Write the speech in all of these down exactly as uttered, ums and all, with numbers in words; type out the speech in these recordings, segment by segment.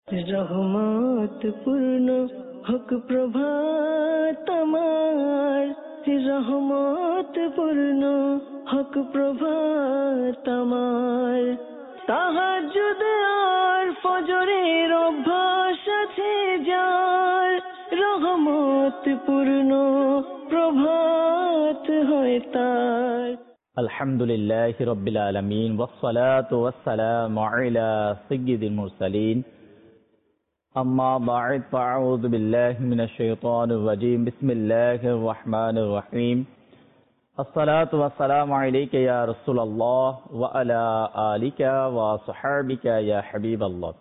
রহমত পূর্ণ হক প্রভাত আমার, রহমত পূর্ণ হক প্রভাত আমার। তাহাজ্জুদ আর ফজরের অভ্যাস আছে যার, রহমত পূর্ণ প্রভাত হয় তার। আলহামদুলিল্লাহি রাব্বিল আলামিন ওয়াসসালাতু ওয়াসসালামু আলা সাইয়্যিদিল মুরসালিন। আম্মা বা'দ, ফাআউযু বিল্লাহি মিনাশ শাইতানির রাজীম। বিসমিল্লাহির রাহমানির রাহিম। আসসালাতু ওয়াসসালামু আলাইকা ইয়া রাসূলুল্লাহ ওয়া আলা আলিকা ওয়া আসহাবিকা ইয়া হাবিবাল্লাহ।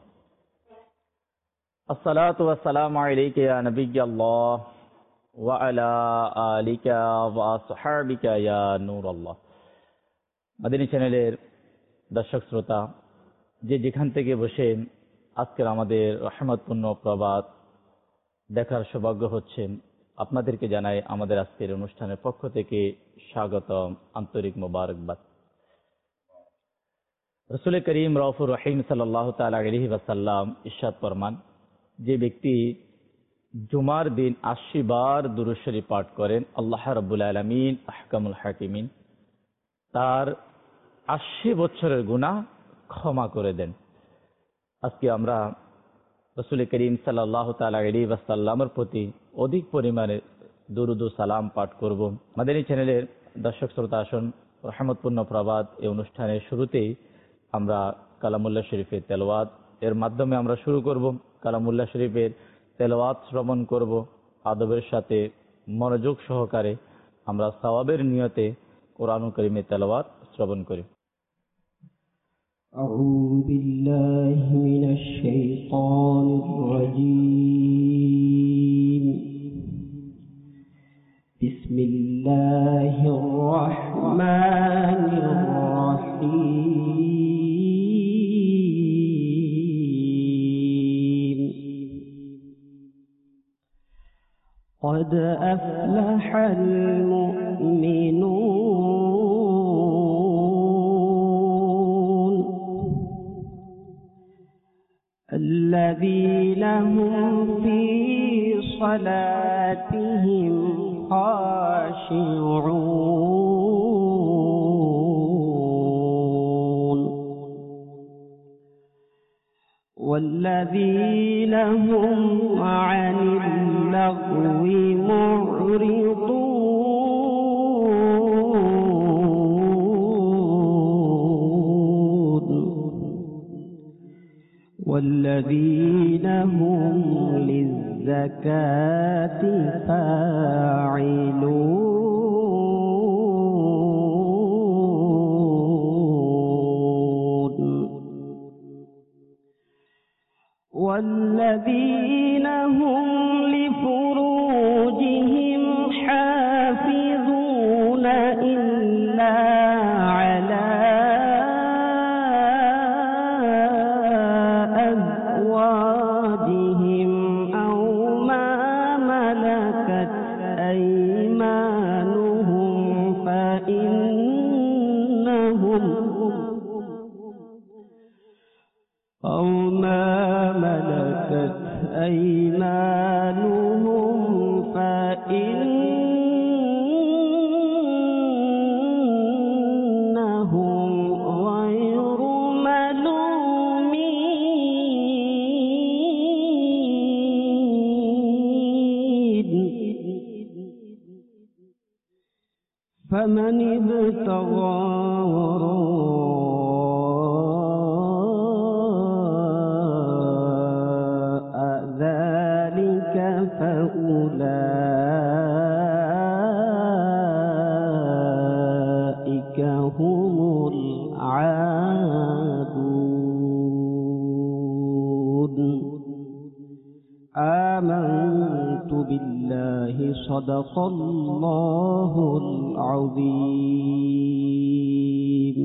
আসসালাতু ওয়াসসালামু আলাইকা ইয়া নাবিয়্যাল্লাহ ওয়া আলা আলিকা ওয়া আসহাবিকা ইয়া নূরাল্লাহ। মাদানী চ্যানেলের দর্শক শ্রোতা, যে যেখান থেকে বসে আজকের আমাদের রহমতপূর্ণ প্রভাত দেখার সৌভাগ্য হচ্ছে, আপনাদেরকে জানাই আমাদের আজকের অনুষ্ঠানের পক্ষ থেকে স্বাগতম, আন্তরিক মোবারকবাদ। রাসূল করিম রউফুর রহিম সাল্লাল্লাহু তাআলা আলাইহি ওয়াসাল্লাম ইরশাদ ফরমান, যে ব্যক্তি জুমার দিন আশি বার দুরূদ শরীফ পাঠ করেন, আল্লাহ রাব্বুল আলামিন আহকামুল হাকিমিন তার আশি বছরের গুনাহ ক্ষমা করে দেন। আজকে আমরা রাসূল করিম সাল্লাল্লাহু তাআলা আলাইহি ওয়াসাল্লামের প্রতি অধিক পরিমাণে দুরূদ ও সালাম পাঠ করব। মাদানী চ্যানেলের দর্শক শ্রোতা, আসুন রহমতপূর্ণ প্রভাত এই অনুষ্ঠানের শুরুতেই আমরা কালামুল্লাহ শরীফের তেলাওয়াত এর মাধ্যমে আমরা শুরু করব। কালামুল্লাহ শরীফের তেলাওয়াত শ্রবণ করব আদবের সাথে, মনোযোগ সহকারে আমরা সওয়াবের নিয়তে কোরআনুল কারীমের তেলাওয়াত শ্রবণ করি। أعوذ بالله من الشيطان الرجيم. بسم الله الرحمن الرحيم. قد أفلح المؤمنون الذين هم في صلاتهم خاشعون والذين هم عن اللغو معرضون والذين هم للزكاة فاعلون والذين هم لفروجهم حافظون إلا على أزواجهم أو ما ملكت أيمانهم فإنهم أو ما ملكت أيمانهم فإنهم غير ملومين. فمن ابتغى فأولئك هم العادون. آمنت بالله صدق الله العظيم.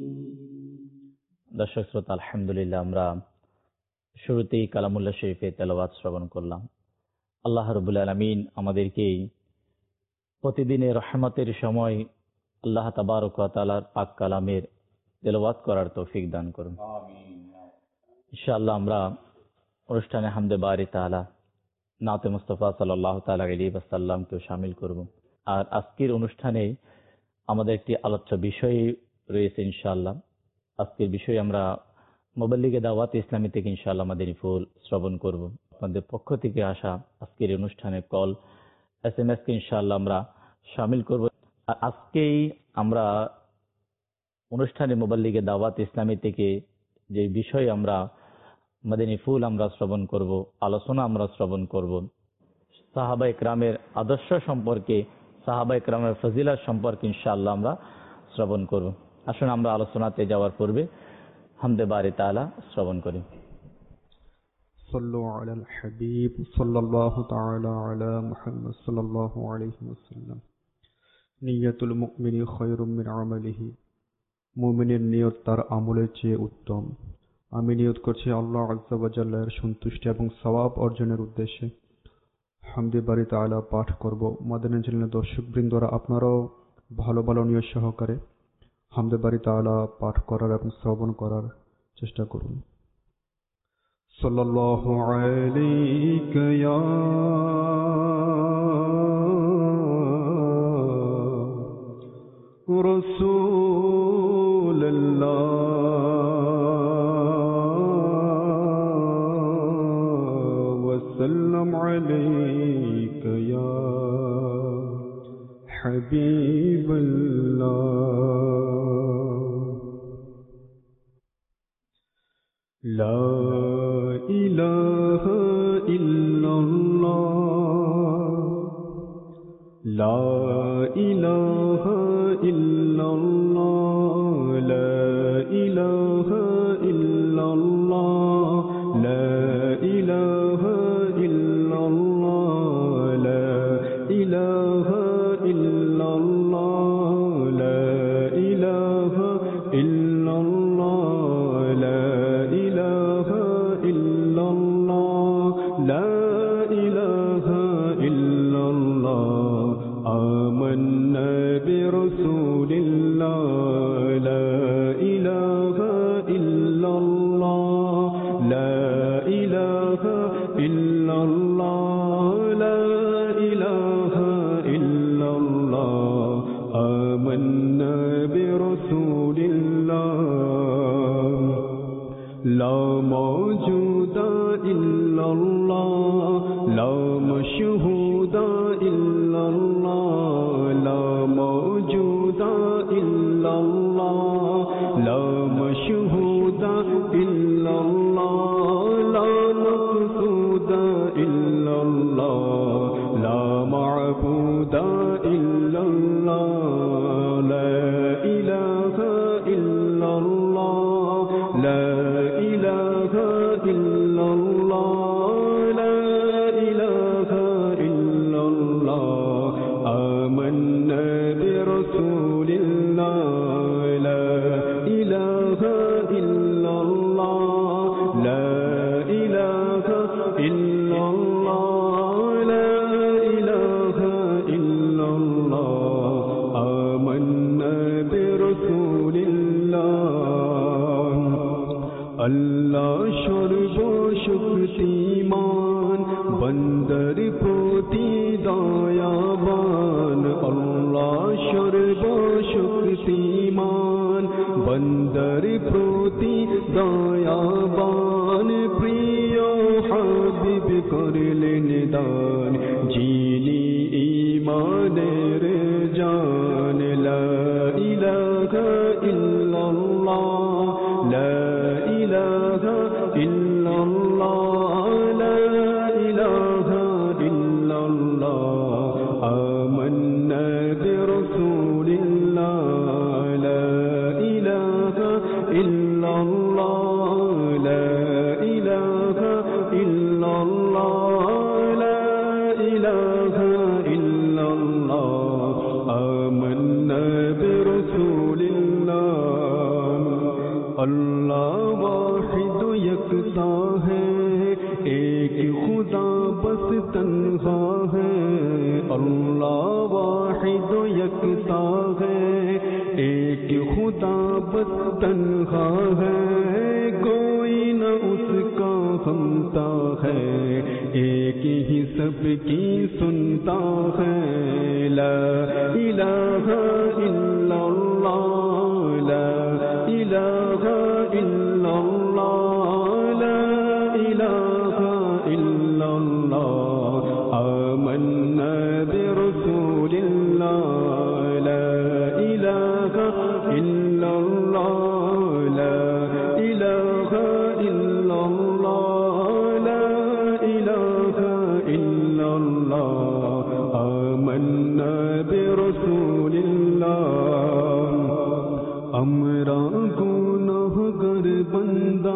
দর্শক শ্রোতা, আলহামদুলিল্লাহ আমরা শুরুতেই কালামুল্লাহ শরীফের তেলাওয়াত শ্রবণ করলাম। আল্লাহ রাব্বুল আলামিন আমাদেরকে প্রতিদিনের রহমতের সময় আল্লাহ তাবারক ওয়া তাআলার পাক কালামের তেলাওয়াত করার তৌফিক দান করুন। আমিন। ইনশাআল্লাহ আমরা অনুষ্ঠানে হামদে বারি তাআলা নাতে মুস্তাফা সাল্লাল্লাহু তাআলা আলাইহি ওয়াসাল্লামকে শামিল করব। আর আজকের অনুষ্ঠানে আমাদের একটি আলোচ্য বিষয় রয়েছে ইনশাআল্লাহ। আজকের বিষয় আমরা মুবাল্লিগে দাওয়াত ইসলামী থেকে ইনশাআল্লাহ মাদানী ফুল শ্রবণ করব। আপনাদের পক্ষ থেকে আসা আজকের অনুষ্ঠানে কল এস এম এস কে ইনশাআল্লাহ আমরা শামিল করব। আর আজকেই আমরা অনুষ্ঠানে মুবাল্লিগে দাওয়াত ইসলামী থেকে যে বিষয় আমরা মাদানী ফুল আমরা শ্রবণ করব, আলোচনা আমরা শ্রবণ করব, সাহাবা ইকরামের আদর্শ সম্পর্কে, সাহাবা ইকরামের ফজিলত সম্পর্কে ইনশাআল্লাহ আমরা শ্রবণ করব। আসুন আমরা আলোচনাতে যাওয়ার পূর্বে হামদে বারি তাআলা শ্রবণ করি। সাল্লু আলাল হাবিব সাল্লাল্লাহু তাআলা আলা মুহাম্মদ সাল্লাল্লাহু আলাইহি ওয়াসাল্লাম। নিয়াতুল মুমিনি খায়রুম মিন আমালিহি। মুমিনের নিয়ত তার আমলের চেয়ে উত্তম। আমি নিয়ত করছি আল্লাহ আযজা ওয়া জাল্লার সন্তুষ্টি এবং সওয়াব অর্জনের উদ্দেশ্যে হামদে বারি তাআলা পাঠ করব। মাদানী চ্যানেলের দর্শকবৃন্দরা আপনারাও ভালো ভালো নিয়ত সহকারে হামদে বারি তাআলা পাঠ করার এবং শ্রবণ করার চেষ্টা করুন। সাল্লাল্লাহু আলাইকা ইয়া রাসূলুল্লাহ ওয়া সাল্লাম আলাইকা ইয়া হাবিবাল্লাহ। লা ইলাহা ইল্লাল্লাহ, লা ইলাহা ইল্লাল্লাহ, লা ইলাহা ইল্লাল্লাহ, লা ইলাহা ইল্লাল্লাহ, লা ইলাহা ইল্লাল্লাহ, লা ইলাহা ইল্লাল্লাহ, লা ইলাহা ইল্লাল্লাহ, লা ইলাহা ইল্লাল্লাহ। আমান্না বিরাসূলিল্লাহ, লা ইলাহা ইল্লাল্লাহ, লা ইলাহা ইল্লাল্লাহ, লা ইলাহা ইল্লাল্লাহ। আমান্না বিরাসূলিল্লাহ, লা মাওজুদা ইল্লাল্লাহ, লা মাশহুদা ইল্লাল্লাহ, লা মাওজুদা ইল্লাল্লাহ, লা মাশহুদা ইল্লাল্লাহ, লা মাকসুদা ইল্লাল্লাহ, লা মা'বুদা ইল্লাল্লাহ, লা ইলাহা ইল্লাল্লাহ, লা ইলাহা ইল্লাল্লাহ, লা ইলাহা ইল্লাল্লাহ। আমান্না বিরাসূলিল্লাহ, লা ইলাহা ইল্লাল্লাহ, লা ইলাহা ইল্লাল্লাহ, লা ইলাহা ইল্লাল্লাহ। আমান্না বিরাসূলিল্লাহ। আল্লাহ সর্বশক্তিমান, বান্দার প্রতি দয়াবান। আল্লাহ সর্বশক্তিমান, বান্দার প্রতি দয়াবান। প্রিয় হাবিব করলেন দান, যিনি ঈমানের জান। লা ইলাহা ইল্লাল্লাহ, লা ইলাহা ইল্লাল্লাহ, লা ইলাহা ইল্লাল্লাহ। আমান্না বিরাসূলিল্লাহ, লা ইলাহা ইল্লাল্লাহ, লা ইলাহা ইল্লাল্লাহ, লা ইলাহা ইল্লাল্লাহ। আমান্না বিরাসূলিল্লাহ। अल्लाह वाहिद यकता है, एक खुदा बस तन्हा है। अल्लाह वाहिद यकता है, एक खुदा बस तन्हा है। कोई न उसका हम होता है, एक ही सबकी सुनता है। ला इलाहा इल्लल्लाह, ला इलाहा इल्लल्लाह, ला इलाहा इल्लल्लाह। आमन्ना बिरसूलिल्लाह, ला इलाहा इल्लल्लाह, ला इलाहा इल्लल्लाह, ला इलाहा इल्लल्लाह। आमन्ना बिरसूलिल्लाह। हमरा गुनाहगार बंदा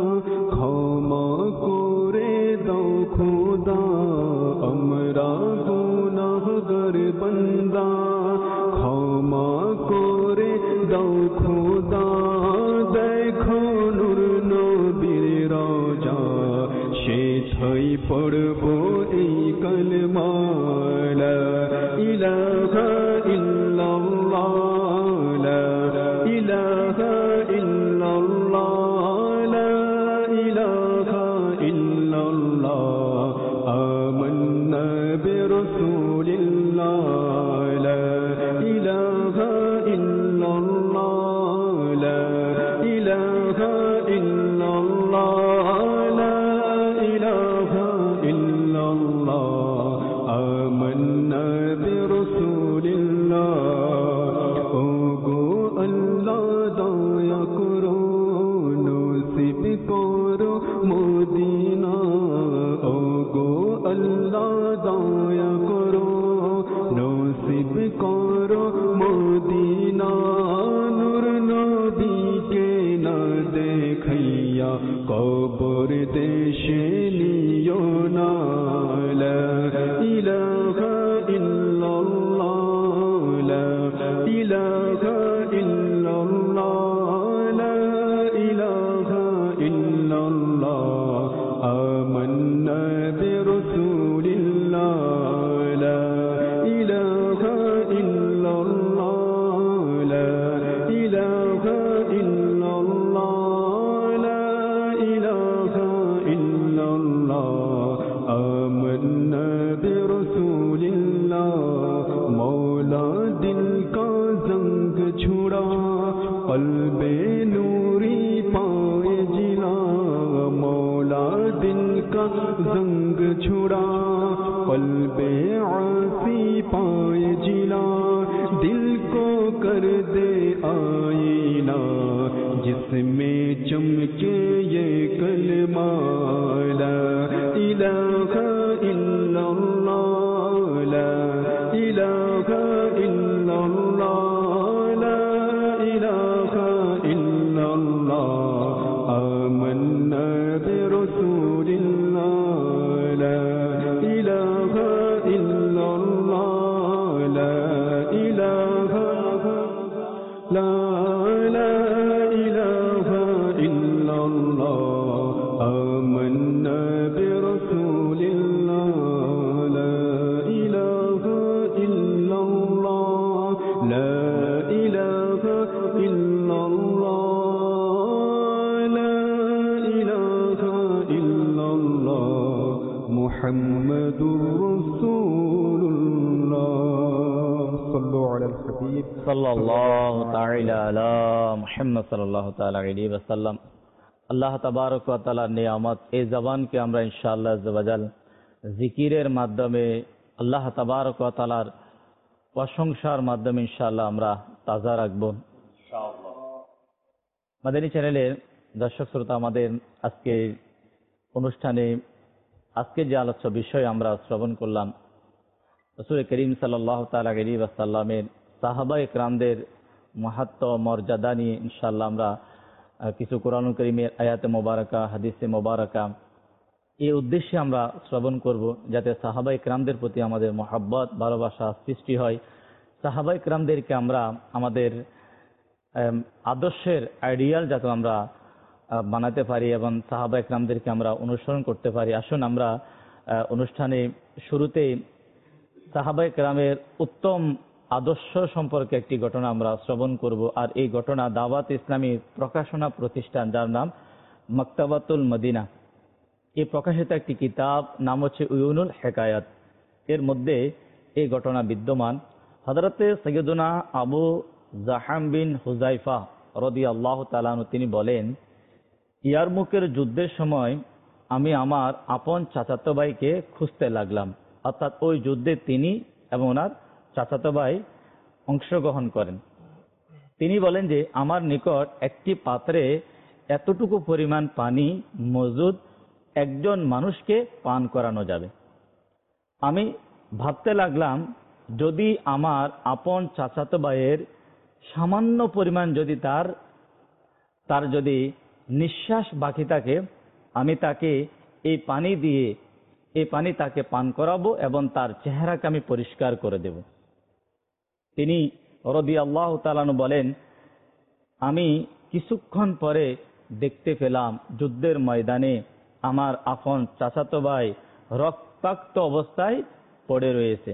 क्षमा करे दाओ खुदा, हमरा गुनाहगार बंदा क्षमा करे दाओ खुदा। देखो नूर नबीर राजा, সেথায় পড়ব এই কালেমা, লা ইলাহা ইল্লাল্লাহ, লা ইলাহা ইল্লাল্লাহ, লা ইলাহা ইল্লাল্লাহ। আমান্না বিরসূলিল্লাহ, লা ইলাহা ইল্লাল্লাহ, লা ইলাহা ইল্লাল্লাহ, লা ইলাহা ইল্লাল্লাহ। আমান্না বিরসূলিল্লাহ। ওগো আল্লাহ দয়া করো, নসিব করো মদিনা। ওগো আল্লাহ দয়া করো, নসিব করো মদিনা। নূর নবীকে না দেখাইয়া কবর দেশে নিও না। লা ইলাহা ইল্লাল্লাহ, লা ইলাহা ইল্লাল্লাহ, লা ইলাহা ইল্লাল্লাহ। আমান্না বিরসূলিল্লাহ, লা ইলাহা ইল্লাল্লাহ, লা ইলাহা ইল্লাল্লাহ, লা ইলাহা ইল্লাল্লাহ। আমান্না বিরসূলিল্লাহ। मौला दिल का जंग छुड़ा, कल्बे नूरी पाए जिला। मौला दिल का जंग छुड़ा, कल्बे आसी पाए जिला। दिल को कर दे आईना, जिसमें चमके ये कलमा, ला इलाहा इल्लल्लाह, ला इलाहा इल्लल्लाह, ला इलाहा इल्लल्लाह। आमन्ना बिरसूलिल्लाह, ला इलाहा इल्लल्लाह, ला इलाहा ला ला इलाहा इल्लल्लाह। आमन्ना बिरसूलिल्लाह, ला इलाहा इल्लल्लाह, ला इलाहा इल्लल्लाह, ला इलाहा इल्लल्लाह। मुहम्मदुर रसूलुल्लाह। सल्लु अलल हबीब सल्लल्लाहु ताला अला मुहम्मद सल्लल्लाहु ताला अलैहि वसल्लम। আল্লাহ তাবারক ওয়া তাআলার নিয়ামত, এই জবানকে আমরা ইনশাআল্লাহ আজ্জা ওয়া জাল জিকিরের মাধ্যমে, আল্লাহ তাবারক ওয়া তাআলার প্রশংসার মাধ্যমে ইনশাআল্লাহ আমরা তাজা রাখব ইনশাআল্লাহ। মাদানী চ্যানেলের দর্শক শ্রোতা, আমাদের আজকে অনুষ্ঠানে আজকে যে আলোচ্য বিষয় আমরা শ্রবণ করলাম, রাসূল করিম সাল্লাল্লাহু তাআলা আলাইহি ওয়াসাল্লামের সাহাবায়ে কেরামদের মাহাত্ম্য মর্যাদা নিয়ে ইনশাআল্লাহ আমরা কিছু কোরআনুল কারীমের আয়াতে মোবারকা, হাদিসে মোবারকা এই উদ্দেশ্যে আমরা শ্রবণ করব, যাতে সাহাবায়ে কেরামদের প্রতি আমাদের মহব্বত, ভালোবাসা সৃষ্টি হয়। সাহাবায়ে কেরামদেরকে আমরা আমাদের আদর্শের আইডিয়াল যাতে আমরা বানাতে পারি এবং সাহাবায়ে কেরামদেরকে আমরা অনুসরণ করতে পারি। আসুন আমরা অনুষ্ঠানে শুরুতেই সাহাবায়ে কেরামের উত্তম আদর্শ সম্পর্কে একটি ঘটনা আমরা শ্রবণ করব। আর এই ঘটনা দাওয়াত ইসলামী প্রকাশনা প্রতিষ্ঠান, যার নাম মাকতাবাতুল মদিনা, এই প্রকাশিত একটি কিতাব, নাম হচ্ছে উয়ুনুল হেকায়াত। এর মধ্যে এই ঘটনা বিদ্যমান। হযরতে সৈয়দনা আবু জাহাম বিন হুযায়ফা রাদিয়াল্লাহু তাআলা আনহু তিনি বলেন, ইয়ারমুকের যুদ্ধের সময় আমি আমার আপন চাচাতো ভাইকে খুঁজতে লাগলাম। অর্থাৎ ওই যুদ্ধে তিনি এবং ওনার চাচাতো ভাই অংশগ্রহণ করেন। তিনি বলেন যে আমার নিকট একটি পাত্রে এতটুকু পরিমাণ পানি মজুদ, একজন মানুষকে পান করানো যাবে। আমি ভাবতে লাগলাম, যদি আমার আপন চাচাতো ভাইয়ের সামান্য পরিমাণ যদি তার তার যদি নিঃশ্বাস বাকি থাকে, আমি তাকে এই পানি দিয়ে এই পানি তাকে পান করাবো এবং তার চেহারাকে আমি পরিষ্কার করে দেব। তিনি রাদিয়াল্লাহু তাআলা আনহু বলেন, আমি কিছুক্ষণ পরে দেখতে পেলাম যুদ্ধের ময়দানে আমার আপন চাচাতো ভাই রক্তাক্ত অবস্থায় পড়ে রয়েছে।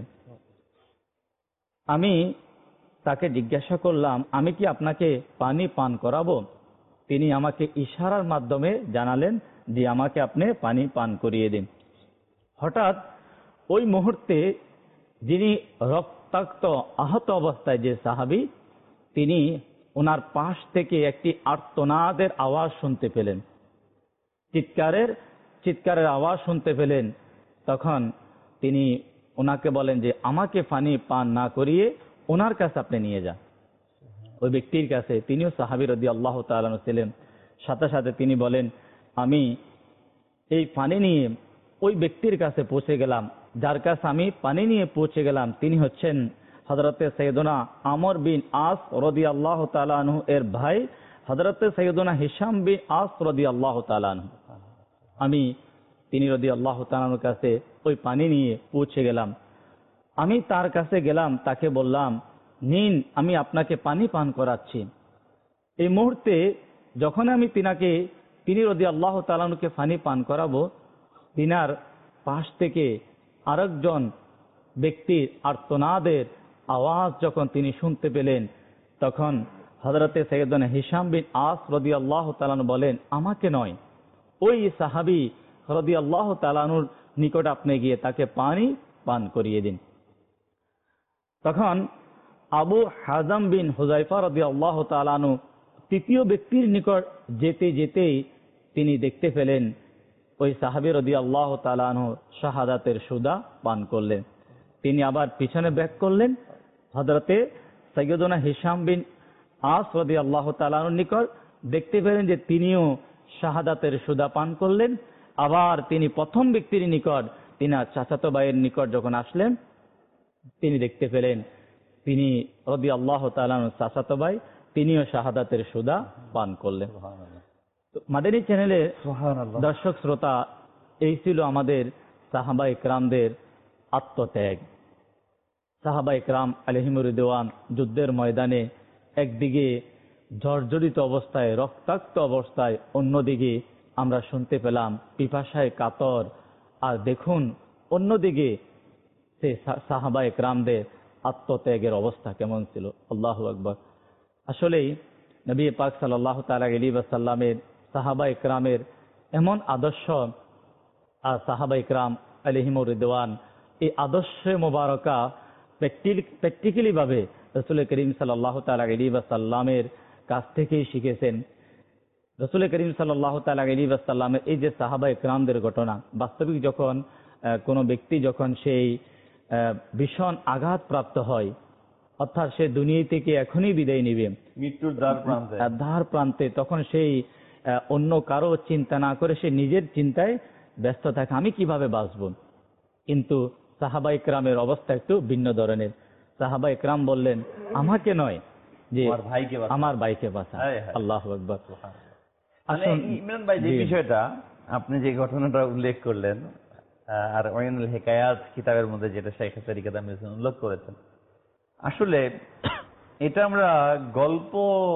আমি তাকে জিজ্ঞাসা করলাম, আমি কি আপনাকে পানি পান করাবো? তিনি আমাকে ইশারার মাধ্যমে জানালেন যে আমাকে আপনি পানি পান করিয়ে দিন। হঠাৎ ওই মুহূর্তে যিনি রক্তাক্ত আহত অবস্থায় যে সাহাবী, তিনি ওনার পাশ থেকে একটি আর্তনাদের আওয়াজ শুনতে পেলেন, চিৎকারের চিৎকারের আওয়াজ শুনতে পেলেন। তখন তিনি ওনাকে বলেন যে আমাকে পানি পান না করিয়ে ওনার কাছে আপনি নিয়ে যান, ওই ব্যক্তির কাছে। তিনিও সাহাবী রাদিয়াল্লাহু তাআলা আনহু ছিলেন। সাথে সাথে তিনি বলেন, আমি এই পানি নিয়ে ওই ব্যক্তির কাছে পৌঁছে গেলাম, যার কাছে আমি পানি নিয়ে পৌঁছে গেলাম তিনি হচ্ছেন হযরতে সাইয়্যিদুনা আমর বিন আস রাদিয়াল্লাহু তাআলা আনহু এর ভাই হযরতে সাইয়্যিদুনা হিশাম বিন আস রাদিয়াল্লাহু তাআলা আনহু। আমি তিনি রাদিয়াল্লাহু তাআলা আনহুর কাছে ওই পানি নিয়ে পৌঁছে গেলাম। আমি তার কাছে গেলাম, তাকে বললাম, নিন, আমি আপনাকে পানি পান করাচ্ছি। এই মুহূর্তে যখন আমি তিনাকে তিনি রাদিয়াল্লাহু তাআলা আনহুকে পানি পান করাবো, তিনার পাশ থেকে আরেকজন ব্যক্তির আর্তনাদের আওয়াজ যখন তিনি শুনতে পেলেন, তখন হযরতে সাইয়্যিদুনা হিশাম বিন আস রাদিয়াল্লাহু তাআলা আনহু বলেন, আমাকে নয়, ওই সাহাবী রাদিয়াল্লাহু তাআলা আনহুর নিকট আপনি গিয়ে তাকে পানি পান করিয়ে দিন। তখন আবু হাজাম বিন হুযায়ফা রাদিয়াল্লাহু তাআলা আনহু তৃতীয় ব্যক্তির নিকট যেতে যেতেই তিনি দেখতে পেলেন ওই সাহাবী রাদিয়াল্লাহু তাআলা আনহু শাহাদাতের সুদা পান করলেন। তিনি আবার পিছনে ব্যাক করলেন, হযরতে সাইয়্যিদুনা হিশাম বিন আস রাদিয়াল্লাহু তাআলা আনহুর নিকট দেখতে পেলেন যে তিনিও শাহাদাতের সুদা পান করলেন। আবার তিনি প্রথম ব্যক্তির নিকট, তিনার চাচাতো ভাইয়ের নিকট যখন আসলেন, তিনি দেখতে পেলেন তিনি রাদিয়াল্লাহু তাআলা আনহু চাচাতো ভাই, তিনিও শাহাদাতের সুদা পান করলেন। মাদানী চ্যানেলের দর্শক শ্রোতা, এই ছিল আমাদের সাহাবা ইকরামদের আত্মত্যাগ। সাহাবা ইকরাম আলাইহিমুর রিদওয়ান যুদ্ধের ময়দানে একদিকে জর্জরিত অবস্থায়, রক্তাক্ত অবস্থায়, অন্যদিকে আমরা শুনতে পেলাম পিপাসায় কাতর। আর দেখুন অন্যদিকে সেই সাহাবা ইকরামদের আত্মত্যাগের অবস্থা কেমন ছিল। আল্লাহু আকবার। আসলেই নবী পাক সাল্লাল্লাহু তাআলা আলাইহি ওয়াসাল্লামের সাহাবা ইকরামের এমন আদর্শ, আর সাহাবা ইকরাম আলাইহিমুর রিদওয়ান এই আদর্শে মোবারকা প্র্যাকটিক্যালি ভাবে রাসূল করিম সাল্লাল্লাহু তাআলা আলাইহি ওয়াসাল্লামের কাছ থেকেই শিখেছেন। রাসূল করিম সাল্লাল্লাহু তাআলা আলাইহি ওয়াসাল্লামের এই যে সাহাবা ইকরামদের ঘটনা, বাস্তবিক যখন কোনো ব্যক্তি যখন সেই ভীষণ আঘাত প্রাপ্ত হয়, অর্থাৎ সে দুনিয়া থেকে এখনই বিদায় নিবে, মৃত্যুর দ্বার প্রান্তে দ্বার প্রান্তে, তখন সেই অন্য কারো চিন্তা না করে সে নিজের চিন্তায় ব্যস্ত থাকে, আমি কিভাবে বাঁচব। কিন্তু সাহাবা ইকরামের অবস্থা একটু ভিন্ন ধরনের। সাহাবা ইকরাম বললেন, আমাকে নয়, যে আমার ভাইকে বাঁচা। আল্লাহু আকবার। ইমরান ভাই, যে বিষয়টা আপনি যে ঘটনাটা উল্লেখ করলেন, আর উয়ুনুল হিকায়াত কিতাবের মধ্যে যেটা শাইখ তরিকাত আহমদ উল্লেখ করেছেন, আসলে এটা আমরা গল্প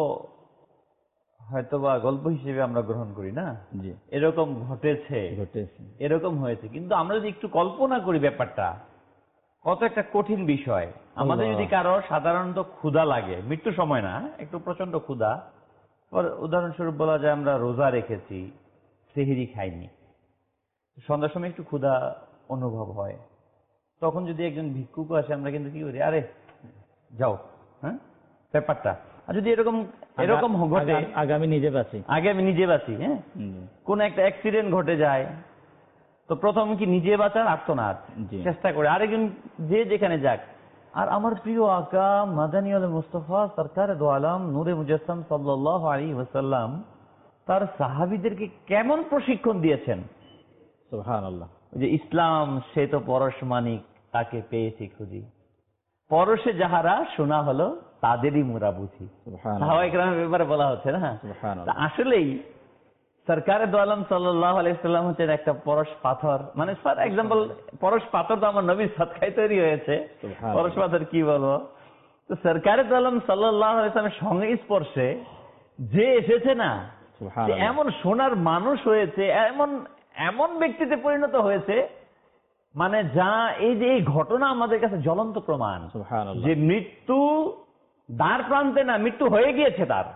হয়তোবা গল্প হিসেবে আমরা গ্রহণ করি না, জি এরকম ঘটেছে ঘটেছে এরকম হয়েছে, কিন্তু আমরা যদি একটু কল্পনা করি ব্যাপারটা কত একটা কঠিন বিষয়। আমাদের যদি কারো সাধারণত ক্ষুধা লাগে, মৃত্যুর সময় না, একটু প্রচন্ড ক্ষুধা, উদাহরণস্বরূপ বলা যায় আমরা রোজা রেখেছি, সেহরি খাইনি, সন্ধ্যার সময় একটু ক্ষুধা অনুভব হয়, তখন যদি একজন ভিক্ষুক আসে আমরা কিন্তু কি করি, আরে যাও, হ্যাঁ ব্যাপারটা। আর যদি এরকম এরকম ঘটে, আগে আমি নিজে বাঁচি, আগে আমি নিজে বাঁচি, হ্যাঁ কোন একটা অ্যাক্সিডেন্ট ঘটে যায়, তো প্রথম কি নিজে বাঁচার আর্তনাদ চেষ্টা করে, আরেকজন যে যেখানে যাক। আর আমার প্রিয় আকা মাদানী আল মুস্তাফা সরকার দো আলম নূরে মুজাসসাম সাল্লাল্লাহু আলাইহি ওয়াসাল্লাম তার সাহাবীদেরকে কেমন প্রশিক্ষণ দিয়েছেন। সুবহানাল্লাহ। যে ইসলাম সে তো পরশ মানিক, তাকে পেয়েছি খুঁজি, পরশে যাহারা শোনা হলো তাদেরই মোরা বুঝি। সাহাবায়ে কেরামের ব্যাপারে বলা হচ্ছে না। আসলেই সরকারে দো আলম সাল্লাল্লাহু আলাইহি ওয়াসাল্লাম হচ্ছেন একটা পরশ পাথর। মানে ফর এক্সাম্পল পরশ পাথর তো আমার নবীর সদকায় তৈরি হয়েছে, পরশ পাথর কি বলবো। তো সরকারে দো আলম সাল্লাল্লাহু আলাইহি ওয়াসাল্লামের সংস্পর্শে যে এসেছে না, এমন সোনার মানুষ হয়েছে, এমন এমন ব্যক্তিতে পরিণত হয়েছে, মানে যা এই যে এই ঘটনা আমাদের কাছে জ্বলন্ত প্রমাণ যে মৃত্যু দ্বার প্রান্তে না, মৃত্যু হয়ে গিয়েছে তার,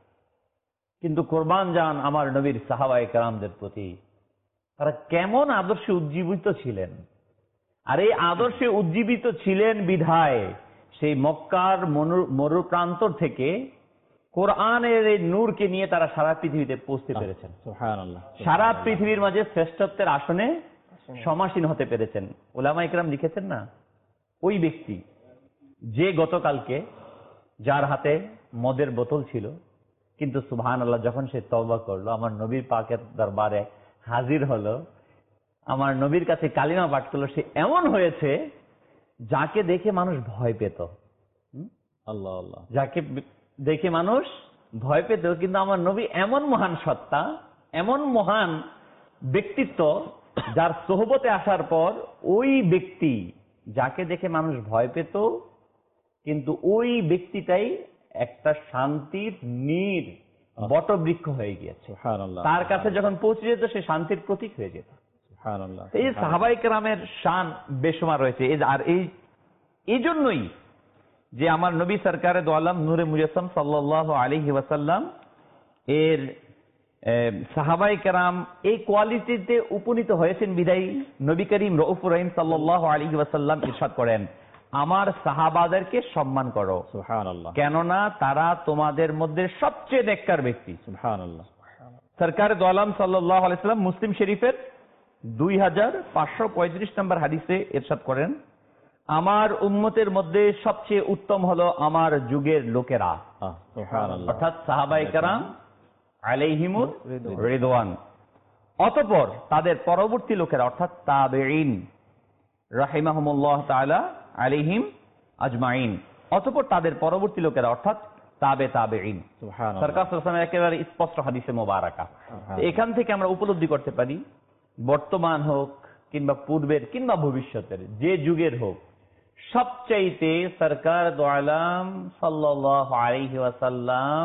কিন্তু কোরবান যান আমার নবীর সাহাবায়ে কেরামদের প্রতি। তারা কেমন আদর্শে উজ্জীবিত ছিলেন, আর এই আদর্শে উজ্জীবিত ছিলেন বিধায় সেই মক্কার মরুপ্রান্তর থেকে কোরআনের এই নূরকে নিয়ে তারা সারা পৃথিবীতে পৌঁছতে পেরেছেন। সারা পৃথিবীর মাঝে শ্রেষ্ঠত্বের আসনে সমাসীন হতে পেরেছেন। উলামা ইকরাম লিখেছেন না, ওই ব্যক্তি যে গতকালকে যার হাতে মদের বোতল ছিল, কিন্তু সুবহানাল্লাহ যখন সে তওবা করলো, আমার নবীর পাকের দরবারে হাজির হলো, আমার নবীর কাছে কালিমা পাঠ করলো, সে এমন হয়েছে যাকে দেখে মানুষ ভয় পেত। আল্লাহ আল্লাহ, যাকে দেখে মানুষ ভয় পেত, কিন্তু আমার নবী এমন মহান সত্তা, এমন মহান ব্যক্তিত্ব, যার সোহবতে আসার পর ওই ব্যক্তি যাকে দেখে মানুষ ভয় পেত, কিন্তু ওই ব্যক্তিটাই একটা শান্তির নীড় বটবৃক্ষ হয়ে গিয়েছে। তার কাছে যখন পৌঁছে যেত সে শান্তির প্রতীক হয়ে যেত। এই সাহাবায়ে কেরামের শান বেশুমার রয়েছে। আর এই এই জন্যই যে আমার নবী সরকারে দো আলম নূরে মুজাসসাম সাল্লাল্লাহু আলাইহি ওয়াসাল্লাম এর সাহাবায়ে কেরাম এই কোয়ালিটিতে উপনীত হয়েছেন বিদায়ী নবী করিম রউফুর রহিম সাল্লাল্লাহু আলাইহি ওয়াসাল্লাম ইরশাদ করেন, আমার সাহাবাদেরকে সম্মান করো, সুবহানাল্লাহ, কেননা তারা তোমাদের মধ্যে সবচেয়ে নেককার ব্যক্তি। সুবহানাল্লাহ। সরকারে দো আলম সাল্লাল্লাহু আলাইহি ওয়াসাল্লাম মুসলিম শরীফের দুই হাজার পাঁচশো পঁয়ত্রিশ নম্বর হাদিসে ইরশাদ করেন, আমার উম্মতের মধ্যে সবচেয়ে উত্তম হলো আমার যুগের লোকেরা, অর্থাৎ সাহাবায়ে কেরাম আলাইহিমুর রিদওয়ান। অতঃপর তাদের পরবর্তী লোকেরা অর্থাৎ তাবেঈন রাহিমাহুমুল্লাহ তাআলা আলাইহিম আজমাইন। অতঃপর তাদের পরবর্তী লোকেরা অর্থাৎ তাবে তাবেঈন। সুবহানাল্লাহ। সরকার সাল্লাল্লাহু আলাইহি ওয়াসাল্লাম একেবারে স্পষ্ট হাদিসে মোবারকা। এখান থেকে আমরা উপলব্ধি করতে পারি, বর্তমান হোক কিংবা পূর্বের কিংবা ভবিষ্যতের যে যুগের হোক, সবচাইতে সরকার দো আলম সাল্লাল্লাহু আলাইহি ওয়াসাল্লাম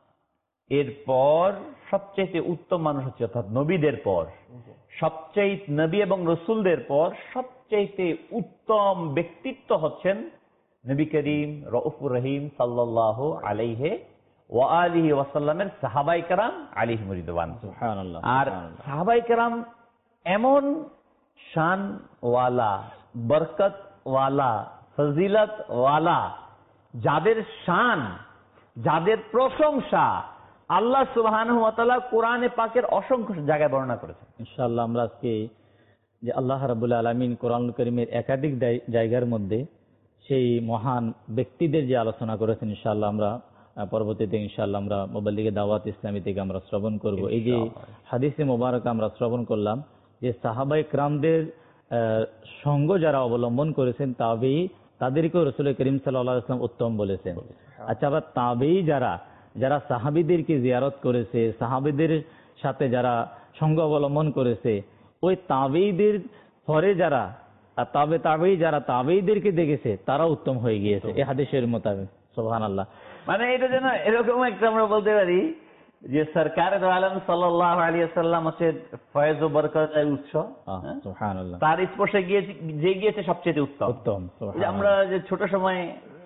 এরপর সবচাইতে উত্তম মানুষ হচ্ছে, অর্থাৎ নবীদের পর সবচাইতে নবী এবং রসুলদের পর সবচাইতে উত্তম ব্যক্তিত্ব হচ্ছেন নবী করিম রউফুর রহিম সাল্লাল্লাহু আলাইহি ওয়া আলিহি ওয়াসাল্লামের সাহাবায়ে কেরাম আলাইহিম রিদওয়ান। সুবহানাল্লাহ। আর সাহাবায়ে কেরাম এমন শান ওয়ালা, বরকত ওয়ালা, ফজিলত ওয়ালা, যাদের শান, যাদের প্রশংসা আল্লাহ সুবহানাহু ওয়া তাআলা কোরআনে পাকের অসংখ্য জায়গায় বর্ণনা করেছেন। ইনশাআল্লাহ আমরা আজকে যে আল্লাহ রাব্বুল আলামিন কোরআনুল কারীমের একাধিক জায়গার মধ্যে সেই মহান ব্যক্তিদের যে আলোচনা করেছেন, ইনশাআল্লাহ আমরা পরবর্তীতে ইনশাআল্লাহ আমরা মুবাল্লিগে দাওয়াত ইসলামী থেকে আমরা শ্রবণ করব। এই যে হাদিসে মোবারক আমরা শ্রবণ করলাম যে সাহাবায়ে কেরামদের সঙ্গ যারা অবলম্বন করেছেন তাবেঈ, তাদেরকেও রাসূল করিম সাল্লাল্লাহু আলাইহি ওয়াসাল্লাম উত্তম বলেছেন। আচ্ছা, আবার তাবেঈ যারা যারা সাহাবীদেরকে জিয়ারত করেছে, সাহাবীদের সাথে যারা সঙ্গ অবলম্বন করেছে, ওই তাবেঈদের পরে যারা তাবে তাবেঈ যারা তাবেঈদেরকে দেখেছে তারা উত্তম হয়ে গিয়েছে এই হাদিসের মোতাবেক। সুবহানাল্লাহ। মানে এটা যেন এরকম একটা আমরা বলতে পারি যে সরকারে দো আলম সাল্লাল্লাহু আলাইহি ওয়াসাল্লাম হচ্ছে ফয়েজ ও বরকতের উৎস। সুবহানাল্লাহ। তার স্পর্শে গিয়ে যে গিয়েছে সবচেয়ে উত্তম উত্তম আমরা যে ছোট সময়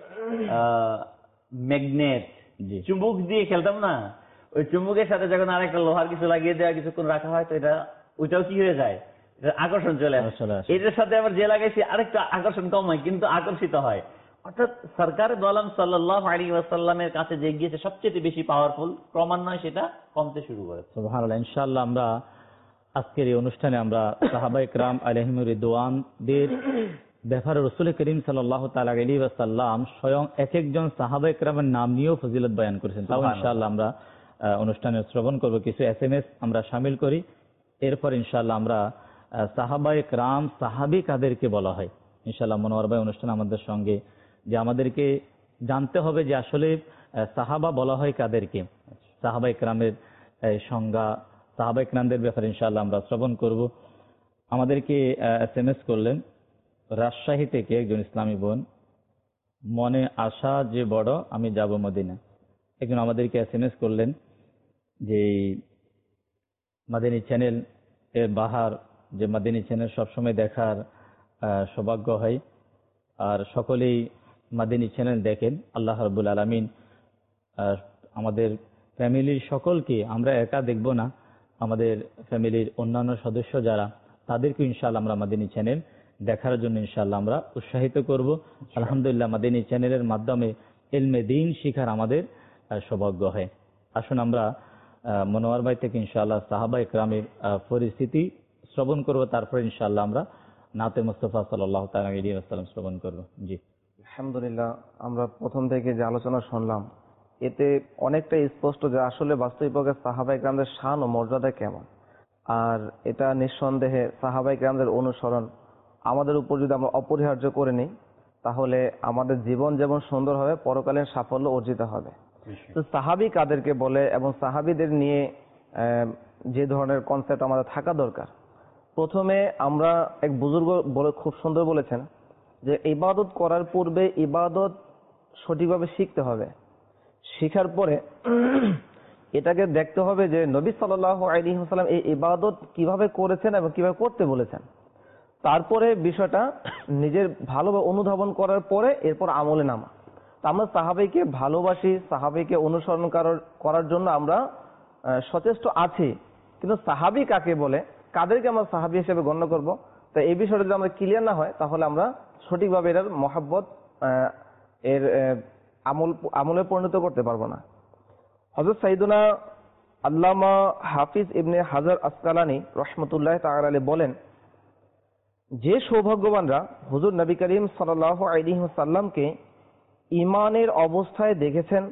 ম্যাগনেট চুম্বক দিয়ে খেলতাম না, ওই চুম্বকের সাথে যখন আরেকটা লোহার কিছু লাগিয়ে দেওয়া কিছুক্ষণ রাখা হয়, তো এটা ওইটাও কি হয়ে যায়, আকর্ষণ চলে আসে। এটার সাথে আবার যে লাগাইছি আরেকটা আকর্ষণ কম হয়, কিন্তু আকর্ষিত হয়। অর্থাৎ সরকার দোয়ালাম সাল্লাল্লাহু আলাইহি ওয়াসাল্লামের কাছে যে গিয়েছে সবচেয়ে বেশি পাওয়ারফুল, ক্রমান্বয়ে সেটা কমতে শুরু করেছে। সুবহানাল্লাহ। ইনশাআল্লাহ আমরা আজকের এই অনুষ্ঠানে আমরা সাহাবায়ে কেরাম আলাইহিমুর রিদওয়ানদের ব্যাপারে রাসূল করিম সাল্লাল্লাহু তাআলা আলাইহি ওয়াসাল্লাম স্বয়ং এক একজন সাহাবায়ে কেরামের নাম নিয়েও ফজিলত বয়ান করেছেন। তাও ইনশাআল্লাহ আমরা অনুষ্ঠানে শ্রবণ করব। কিছু এসএমএস আমরা শামিল করি, এরপর ইনশাআল্লাহ আমরা সাহাবায়ে কেরাম সাহাবী কাদেরকে বলা হয় ইনশাআল্লাহ মনোয়ার ভাই অনুষ্ঠান আমাদের সঙ্গে, যে আমাদেরকে জানতে হবে যে আসলে সাহাবা বলা হয় কাদেরকে, সাহাবায়ে কেরামের সংজ্ঞা, সাহাবায়ে কেরামদের ব্যাপারে ইনশাআল্লাহ আমরা শ্রবণ করব। আমাদেরকে এসএমএস করলেন রাজশাহী থেকে একজন ইসলামী বোন, মনে আশা যে বড় আমি যাব মদিনা। একজন আমাদেরকে এসএমএস করলেন যে মাদানী চ্যানেল এর বাহার, যে মাদানী চ্যানেল সবসময় দেখার সৌভাগ্য হয়, আর সকলেই মাদানী চ্যানেল দেখেন। আল্লাহ রাব্বুল আলামিন আমাদের ফ্যামিলির সকলকে, আমরা একা দেখব না, আমাদের ফ্যামিলির অন্যান্য সদস্য যারা, তাদেরকে ইনশাআল্লাহ আমরা মাদানী চ্যানেল দেখার জন্য ইনশাআল্লাহ আমরা উৎসাহিত করব। আলহামদুলিল্লাহ মাদানী চ্যানেলের মাধ্যমে ইলমে দ্বীন শিখার আমাদের সৌভাগ্য হয়। আসুন আমরা মনোয়ার ভাই থেকে ইনশাআল্লাহ সাহাবায়ে কেরামের পরিস্থিতি শ্রবণ করব, তারপর ইনশাআল্লাহ আমরা নাতে মুস্তাফা সাল্লাল্লাহু তাআলা আলাইহি ওয়াসাল্লাম শ্রবণ করব। জি আলহামদুলিল্লাহ, আমরা প্রথম থেকে যে আলোচনা শুনলাম এতে অনেকটা স্পষ্ট যে আসলে বাস্তবিকভাবে সাহাবায়ে কেরামদের শান ও মর্যাদা কেমন। আর এটা নিঃসন্দেহে সাহাবায়ে কেরামদের অনুসরণ আমাদের উপর যদি আমরা অপরিহার্য করে নিই, তাহলে আমাদের জীবন যেমন সুন্দর হবে, পরকালীন সাফল্য অর্জিত হবে। তো সাহাবী কাদেরকে বলে এবং সাহাবীদের নিয়ে যে ধরনের কনসেপ্ট আমাদের থাকা দরকার, প্রথমে আমরা এক বুজুর্গ বলে খুব সুন্দর বলেছেন যে ইবাদত করার পূর্বে ইবাদত সঠিকভাবে শিখতে হবে, শিখার পরে এটাকে দেখতে হবে যে নবী সাল্লাল্লাহু আলাইহি ওয়াসাল্লাম এই ইবাদত কিভাবে করেছেন এবং কিভাবে করতে বলেছেন। তারপরে বিষয়টা নিজের ভালোভাবে অনুধাবন করার পরে এরপর আমলে নামা। আমরা সাহাবীকে ভালোবাসি, সাহাবীকে অনুসরণ করার জন্য আমরা সচেষ্ট আছি, কিন্তু সাহাবী কাকে বলে, কাদেরকে আমরা সাহাবী হিসেবে গণ্য করব, তো এই বিষয়টা যদি আমরা ক্লিয়ার না হয় তাহলে আমরা সঠিকভাবে এর মহব্বত এর আমল আমলে পরিণত করতে পারবো না। হযরত সাইয়্যিদুনা আল্লামা হাফিজ ইবনে হাজার আসকালানী রাহমাতুল্লাহ তাআলা আলাইহি বলেন, যে সৌভাগ্যবানরা হুজুর নবী করিম সাল্লাল্লাহু আলাইহি ওয়াসাল্লামকে ঈমানের অবস্থায় দেখেছেন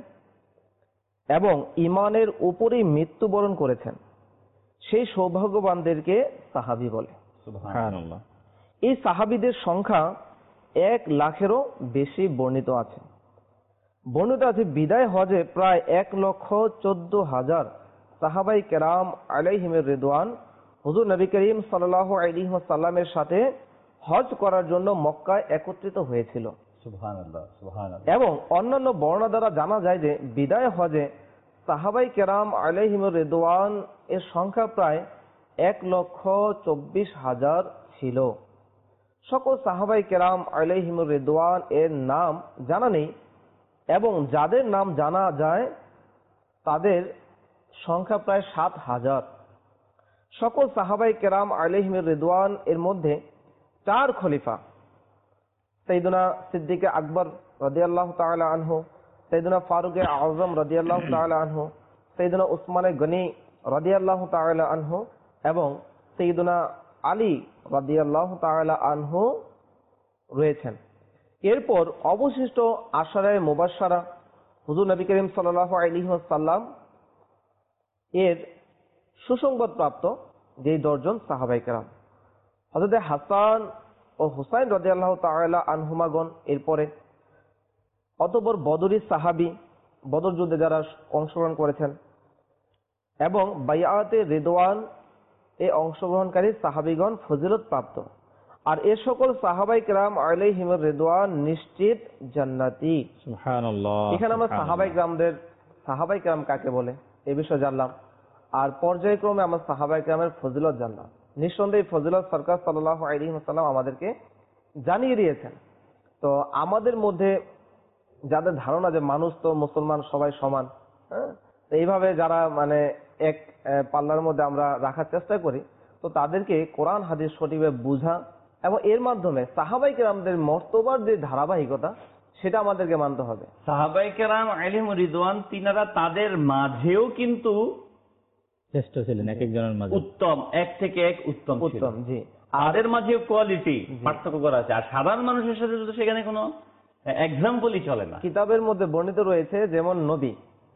এবং ঈমানের উপরেই মৃত্যুবরণ করেছেন, সেই সৌভাগ্যবানদেরকে সাহাবী বলে। সুবহানাল্লাহ। এই সাহাবীদের সংখ্যা এক লাখেরও বেশি বর্ণিত আছে। বর্ণিত আছে বিদায় হজে প্রায় এক লক্ষ চোদ্দ হাজার সাহাবায়ে কেরাম আলাইহিমের রিদওয়ান হুজুর নবী করিম সাল্লাল্লাহু আলাইহি ওয়াসাল্লামের সাথে হজ করার জন্য মক্কায় একত্রিত হয়েছিল। সুবহানাল্লাহ, সুবহানাল্লাহ। এবং অন্যান্য বর্ণনা দ্বারা জানা যায় যে বিদায় হজে সাহাবায়ে কেরাম আলাইহিমের রিদওয়ান এর সংখ্যা প্রায় এক লক্ষ চব্বিশ হাজার ছিল। সকল সাহাবায়ে কেরাম আলাইহিমের রিদওয়ান এর নাম জানা নেই, এবং যাদের নাম জানা যায় তাদের সংখ্যা প্রায় সাত হাজার। সকল সাহাবায়ে কেরাম আলাইহিমের রিদওয়ান এর মধ্যে চার খলিফা, সাইয়্যিদুনা সিদ্দিক আকবর রাদিয়াল্লাহু তাআলা আনহু, সাইয়্যিদুনা ফারুক আযম রাদিয়াল্লাহু তাআলা আনহু, সাইয়্যিদুনা উসমান গনি রাদিয়াল্লাহু তাআলা আনহু এবং সাইয়্যিদুনা আলী রাদিয়াল্লাহু তাআলা আনহু রয়েছেন। এরপর অবশিষ্ট আশারায়ে মুবাশশারা হুজুর নবী করিম সাল্লাল্লাহু আলাইহি ওয়াসাল্লাম এর সুসংবাদ প্রাপ্ত যেই দশজন সাহাবায়ে কেরাম, হযরত হাসান ও হুসাইন রাদিয়াল্লাহু তাআলা আনহুমাগণ, এরপরে অতঃপর বদরি সাহাবী, বদর যুদ্ধে যারা অংশগ্রহণ করেছেন, এবং বাইআতে রিদওয়ান এ অংশগ্রহণকারী সাহাবীগণ ফজিলত প্রাপ্ত। আর এ সকল সাহাবায়ে কেরাম আলাইহিমুর রিদওয়ান নিশ্চিত জান্নাতি। সুবহানাল্লাহ। এখানে আমরা সাহাবায়ে কেরামদের সাহাবায়ে কেরাম কাকে বলে এই বিষয়ে জানলাম, আর পর্যায়ক্রমে আমরা সাহাবায়ে কেরামের ফজিলত জানলাম। নিঃসন্দেহে ফজিলত সরকার সাল্লাল্লাহু আলাইহি ওয়াসাল্লাম আমাদেরকে জানিয়ে দিয়েছেন। তো আমাদের মধ্যে যাদের ধারণা যে মানুষ তো মুসলমান সবাই সমান, হ্যাঁ, এইভাবে যারা মানে এক পাল্লার মধ্যে আমরা রাখার চেষ্টা করি, তো তাদেরকে কোরআন হাদিস সঠিকভাবে বোঝা এবং এর মাধ্যমে সাহাবায়ে কেরামদের মর্তবার যে ধারাবাহিকতা সেটা আমাদেরকে মানতে হবে। সাহাবায়ে কেরাম আলাইহিম রিদওয়ান তিনারা তাদের মাঝেও কিন্তু শ্রেষ্ঠ ছিলেন, এক একজনের মাঝে উত্তম, এক থেকে এক উত্তম উত্তম। জি, তাদের মাঝেও কোয়ালিটি পার্থক্য করা আছে। আর সাধারণ মানুষের সাথে তো সেখানে কোনো এক্সাম্পলই চলে না। কিতাবের মধ্যে বর্ণিত রয়েছে যেমন নবী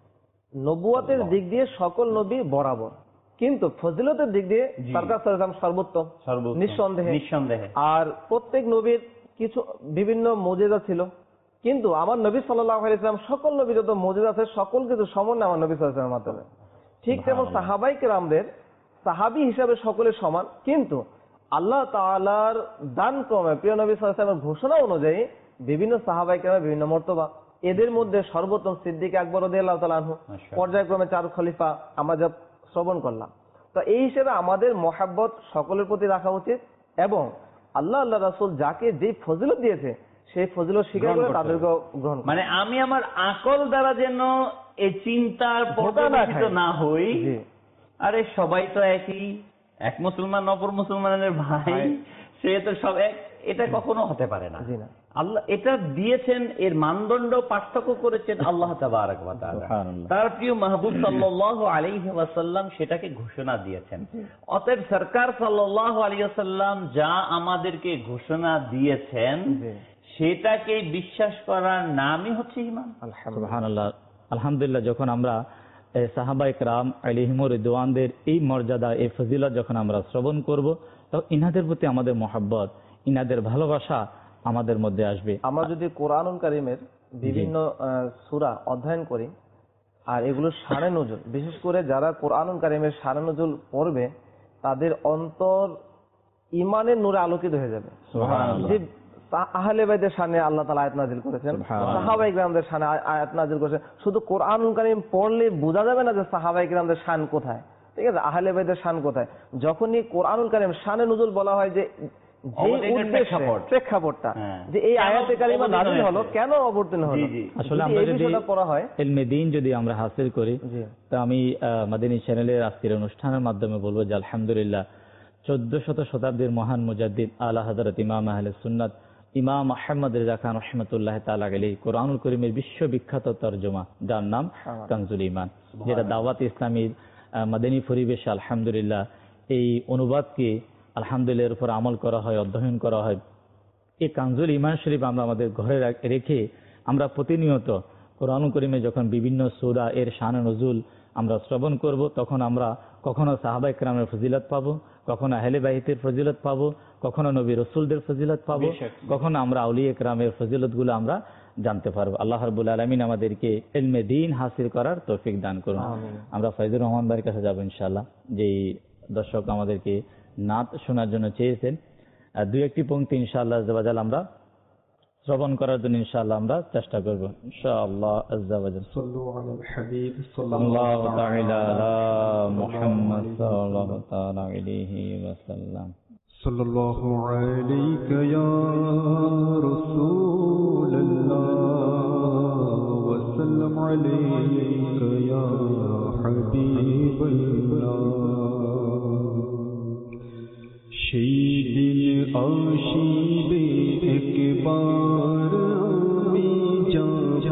নবুয়তের দিক দিয়ে সকল নবী বরাবর, কিন্তু ফজিলতের দিক দিয়ে সরকার সাল্লাল্লাহু আলাইহি সর্বোত্তম নিঃসন্দেহে নিঃসন্দেহে আর প্রত্যেক নবীর কিছু বিভিন্ন মুজিজা ছিল, কিন্তু আমার নবী সাল্লাল্লাহু আলাইহি ওয়াসাল্লাম সকল নবী যত মুজিজা আছে সকল কিছু সমন্বয় আমার নবী সাল্লাল্লাহু আলাইহি ওয়াসাল্লামের মাধ্যমে। ঠিক তেমন সাহাবায়ে কেরামদের সাহাবী হিসাবে সকলে সমান, কিন্তু আল্লাহ তাআলার দান ক্রমে প্রিয় নবী সাল্লাল্লাহু আলাইহি ওয়াসাল্লামের ঘোষণা অনুযায়ী বিভিন্ন সাহাবায়ে কেরামের বিভিন্ন মর্তবা। এদের মধ্যে সর্বোত্তম সিদ্দিক আকবর রাদিয়াল্লাহু তাআলা আনহু, পর্যায়ক্রমে চার খলিফা আমরা যা শ্রবণ করলাম। তো এই হিসেবে আমাদের মহাব্বত সকলের প্রতি রাখা উচিত এবং আল্লাহ আল্লাহ রাসূল যাকে যে ফজিলত দিয়েছে সেই ফজিলত স্বীকার করে তাদেরকে গ্রহণ, মানে আমি আমার আকল দ্বারা যেন এই চিন্তার পর্যবেসিত না হই, আরে সবাই তো একই, এক মুসলমান অপর মুসলমানের ভাই, সে তো সব এক, এটা কখনো হতে পারে না। আল্লাহ এটা দিয়েছেন, এর মানদণ্ড পার্থক্য করেছেন আল্লাহ তাবারক ওয়া তাআলা। তার প্রিয় মাহবুব সাল্লাল্লাহু আলাইহি ওয়াসাল্লাম সেটাকে ঘোষণা দিয়েছেন। অতএব সরকার সাল্লাল্লাহু আলাইহি ওয়াসাল্লাম যা আমাদেরকে ঘোষণা দিয়েছেন সেটাকে বিশ্বাস করার নামই হচ্ছে ঈমান। সুবহানাল্লাহ। আলহামদুলিল্লাহ, যখন আমরা সাহাবায়ে কেরাম আলাইহিম রিদওয়ানদের এই মর্যাদা, এই ফজিলত যখন আমরা শ্রবণ করব, তখন ইনাদের প্রতি আমাদের মহব্বত, ইনাদের ভালোবাসা আমাদের মধ্যে আসবে। আমরা যদি কোরআনুল কারীমের বিভিন্ন সূরা অধ্যয়ন করি আর এগুলো শানে নজুল, বিশেষ করে যারা কোরআনুল কারীমের শানে নজুল পড়বে তাদের অন্তর ঈমানের নূরে আলোকিত হয়ে যাবে। সুবহানাল্লাহ। যে আহলে বাইতের শানে আল্লাহ তাআলা আয়াত নাযিল করেছেন, সাহাবায়ে কেরামদের শানে আয়াত নাযিল করেছেন। শুধু কোরআনুল কারীম পড়লে বোঝা যাবে না যে সাহাবায়ে কেরামদের শান কোথায়, ঠিক আছে, আহলে বাইতের শান কোথায়। যখনই কোরআনুল কারীম শানে নজুল বলা হয় যে প্রেক্ষাপটটা, যে এই আয়াতে কারিমা নাযিল হলো, কেন অবতীর্ণ হলো, আসলে আমরা যদি পড়া হয় ইলমে দ্বীন যদি আমরা হাসিল করি, তো আমি মাদানী চ্যানেলের আজকের অনুষ্ঠানের মাধ্যমে বলবো যে আলহামদুলিল্লাহ চোদ্দ শত শতাব্দীর মহান মুজাদ্দিদ আলা হযরত ইমাম আহলে সুন্নাত ইমাম আহমদ রেজা খান রাহমাতুল্লাহ তাআলা আলাইহি কোরআনুল কারীমের বিশ্ববিখ্যাত তরজমা, যার নাম কানজুল ঈমান, যেটা দাওয়াত ইসলামীর মাদানী পরিবেশে আলহামদুলিল্লাহ এই অনুবাদকে আলহামদুলিল্লাহ এর উপর আমল করা হয়, অধ্যয়ন করা হয়। এই কানজুল ঈমান শরীফ আমরা আমাদের ঘরে রেখে আমরা প্রতিনিয়ত কোরআনুল কারীমে যখন বিভিন্ন সূরা এর শান নজুল আমরা শ্রবণ করব, তখন আমরা কখনো সাহাবায়ে কেরামের ফজিলত পাবো, কখনো আহলে বাইতের ফজিলত পাবো, কখনো নবী রাসূলদের ফজিলত পাবো, কখনো আমরা আউলিয়া কেরামের ফজিলতগুলো আমরা জানতে পারবো। আল্লাহ রাব্বুল আলামিন আমাদেরকে ইলমে দ্বীন হাসিল করার তৌফিক দান করুন। আমরা ফয়জুর রহমান ভাইয়ের কাছে যাব ইনশাআল্লাহ। যেই দর্শক আমাদেরকে নাত শোনার জন্য চেয়েছেন, দুই একটি পংক্তি ইনশাআল্লাহ আযজাওয়াজাল আমরা শ্রবণ করার জন্য ইনশাআল্লাহ আমরা চেষ্টা করব ইনশাআল্লাহ আযজাওয়াজাল। সাল্লু আলাল হাবিব সাল্লাল্লাহু তাআলা আলা মুহাম্মদ সাল্লাল্লাহু তাআলা আলাইহি ওয়াসাল্লাম। সাল্লাল্লাহু আলাইকা ইয়া রাসূলুল্লাহ ওয়া সাল্লাম আলাইকা ইয়া হাবিবাল্লাহ। সেই দিন আসিবে একবার আমি যাব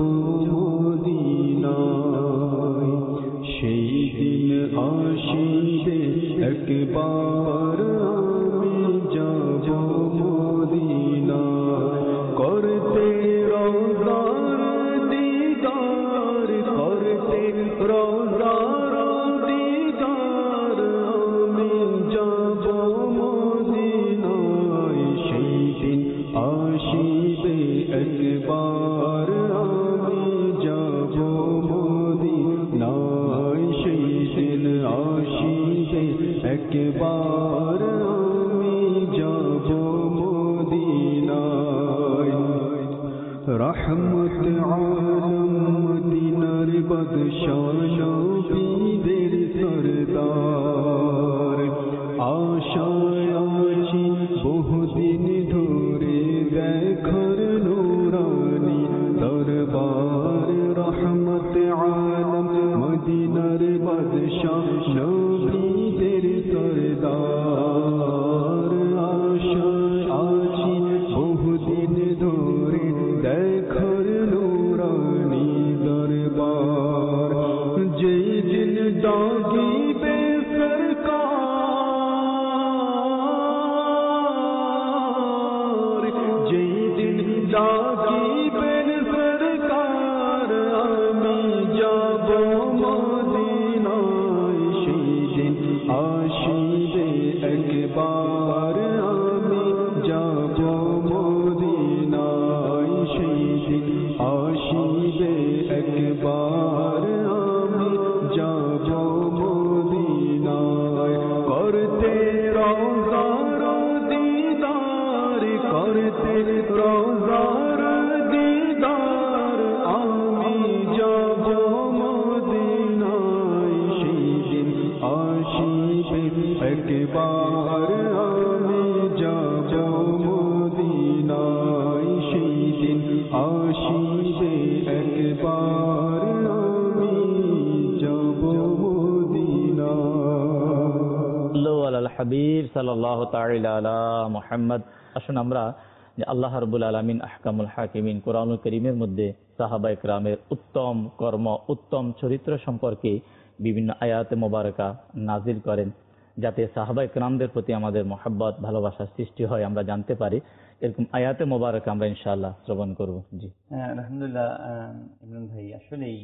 মদিনায়, সেই দিন আসিবে একবার আমি যাব মদিনায়, করতে রওজার দিদার, করতে রওজার দিদার আমি যাব মদিনায়, সেই দিন আসিবে একবার আমি যাব মদিনায়, সেই দিন আসিবে একবার আমি যাব মদিনায়। রহমত আলম মদিনার বাদশাহ নবীদের সরদার, আশায় আছি বহুদিন ধরে দেখার নূরানি দরবার। রহমত আলম মদিনার বাদশাহ নবীদের সরদার, ডাকিবেন সরকার আমি যাব মদিনায় সেদিন আসিবে একবার আমি যাব মদিনায় সেদিন আসিবে একবার আমি যাব মদিনায় করতে রওজার দিদার করতে রওজার দিদার আমি যাব মদিনায় সেদিন আসিবে একবার আমি যাব মদিনায় সেদিন আসিবে একবার আমি যাব মদিনায়। হাবিব সাল্লাল্লাহু তাআলা আলা মুহাম্মদ। আসুন আমরা যে আল্লাহ রাব্বুল আলামিন আহকামুল হাকিমিন কোরআনুল কারীমের মধ্যে সাহাবায়ে কেরামের উত্তম কর্ম উত্তম চরিত্র সম্পর্কে বিভিন্ন আয়াতে মোবারকা নাজিল করেন, যাতে সাহাবায়ে কেরামদের প্রতি আমাদের মহব্বত ভালোবাসা সৃষ্টি হয়, আমরা জানতে পারি। এরকম আয়াতে মোবারকা আমরা ইনশাআল্লাহ শ্রবণ করব। জি আলহামদুলিল্লাহ ইমরান ভাই, আসলেই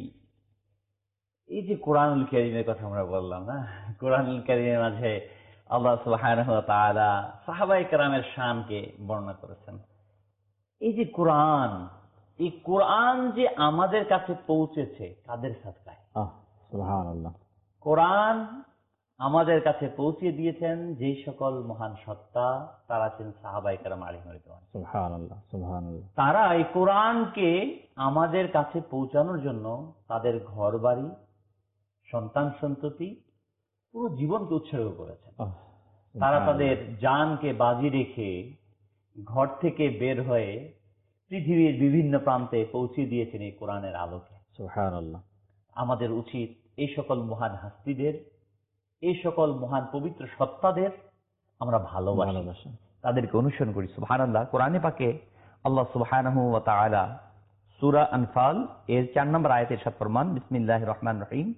এই যে কোরআনুল কারীমের কথা আমরা বললাম না, কোরআনুল কারীমের মাঝে আল্লাহ সুবহানাহু ওয়া তাআলা সাহাবায়ে কেরামের শানকে বর্ণনা করেছেন। এই যে কোরআন, এই কোরআন যে আমাদের কাছে পৌঁছেছে কাদের সাদকায়? সুবহানাল্লাহ। কোরআন আমাদের কাছে পৌঁছে দিয়েছেন যেই সকল মহান সত্তা, তারা ছিলেন সাহাবায়ে কেরাম আলাইহিম রিদওয়ান। সুবহানাল্লাহ সুবহানাল্লাহ। তারা এই কোরআনকে আমাদের কাছে পৌঁছানোর জন্য তাদের ঘর বাড়ি, সন্তান সন্ততি, পুরো জীবনকে উৎসর্গ করেছেন। তারা তাদের জানকে বাজি রেখে ঘর থেকে বের হয়ে পৃথিবীর বিভিন্ন প্রান্তে পৌঁছে দিয়েছেন এই কোরআনের আলোকে। সুবহানাল্লাহ। আমাদের উচিত এই সকল মহান হাস্তিদের, এই সকল মহান পবিত্র সত্তাদের আমরা ভালোবাসি, তাদেরকে অনুসরণ করি। সুবহানাল্লাহ। কোরআনে পাকে আল্লাহ সুবহানাহু ওয়া তাআলা সূরা আনফাল এর চার নম্বর আয়াতে ইরশাদ ফরমান, বিসমিল্লাহির রহমানির রহিম,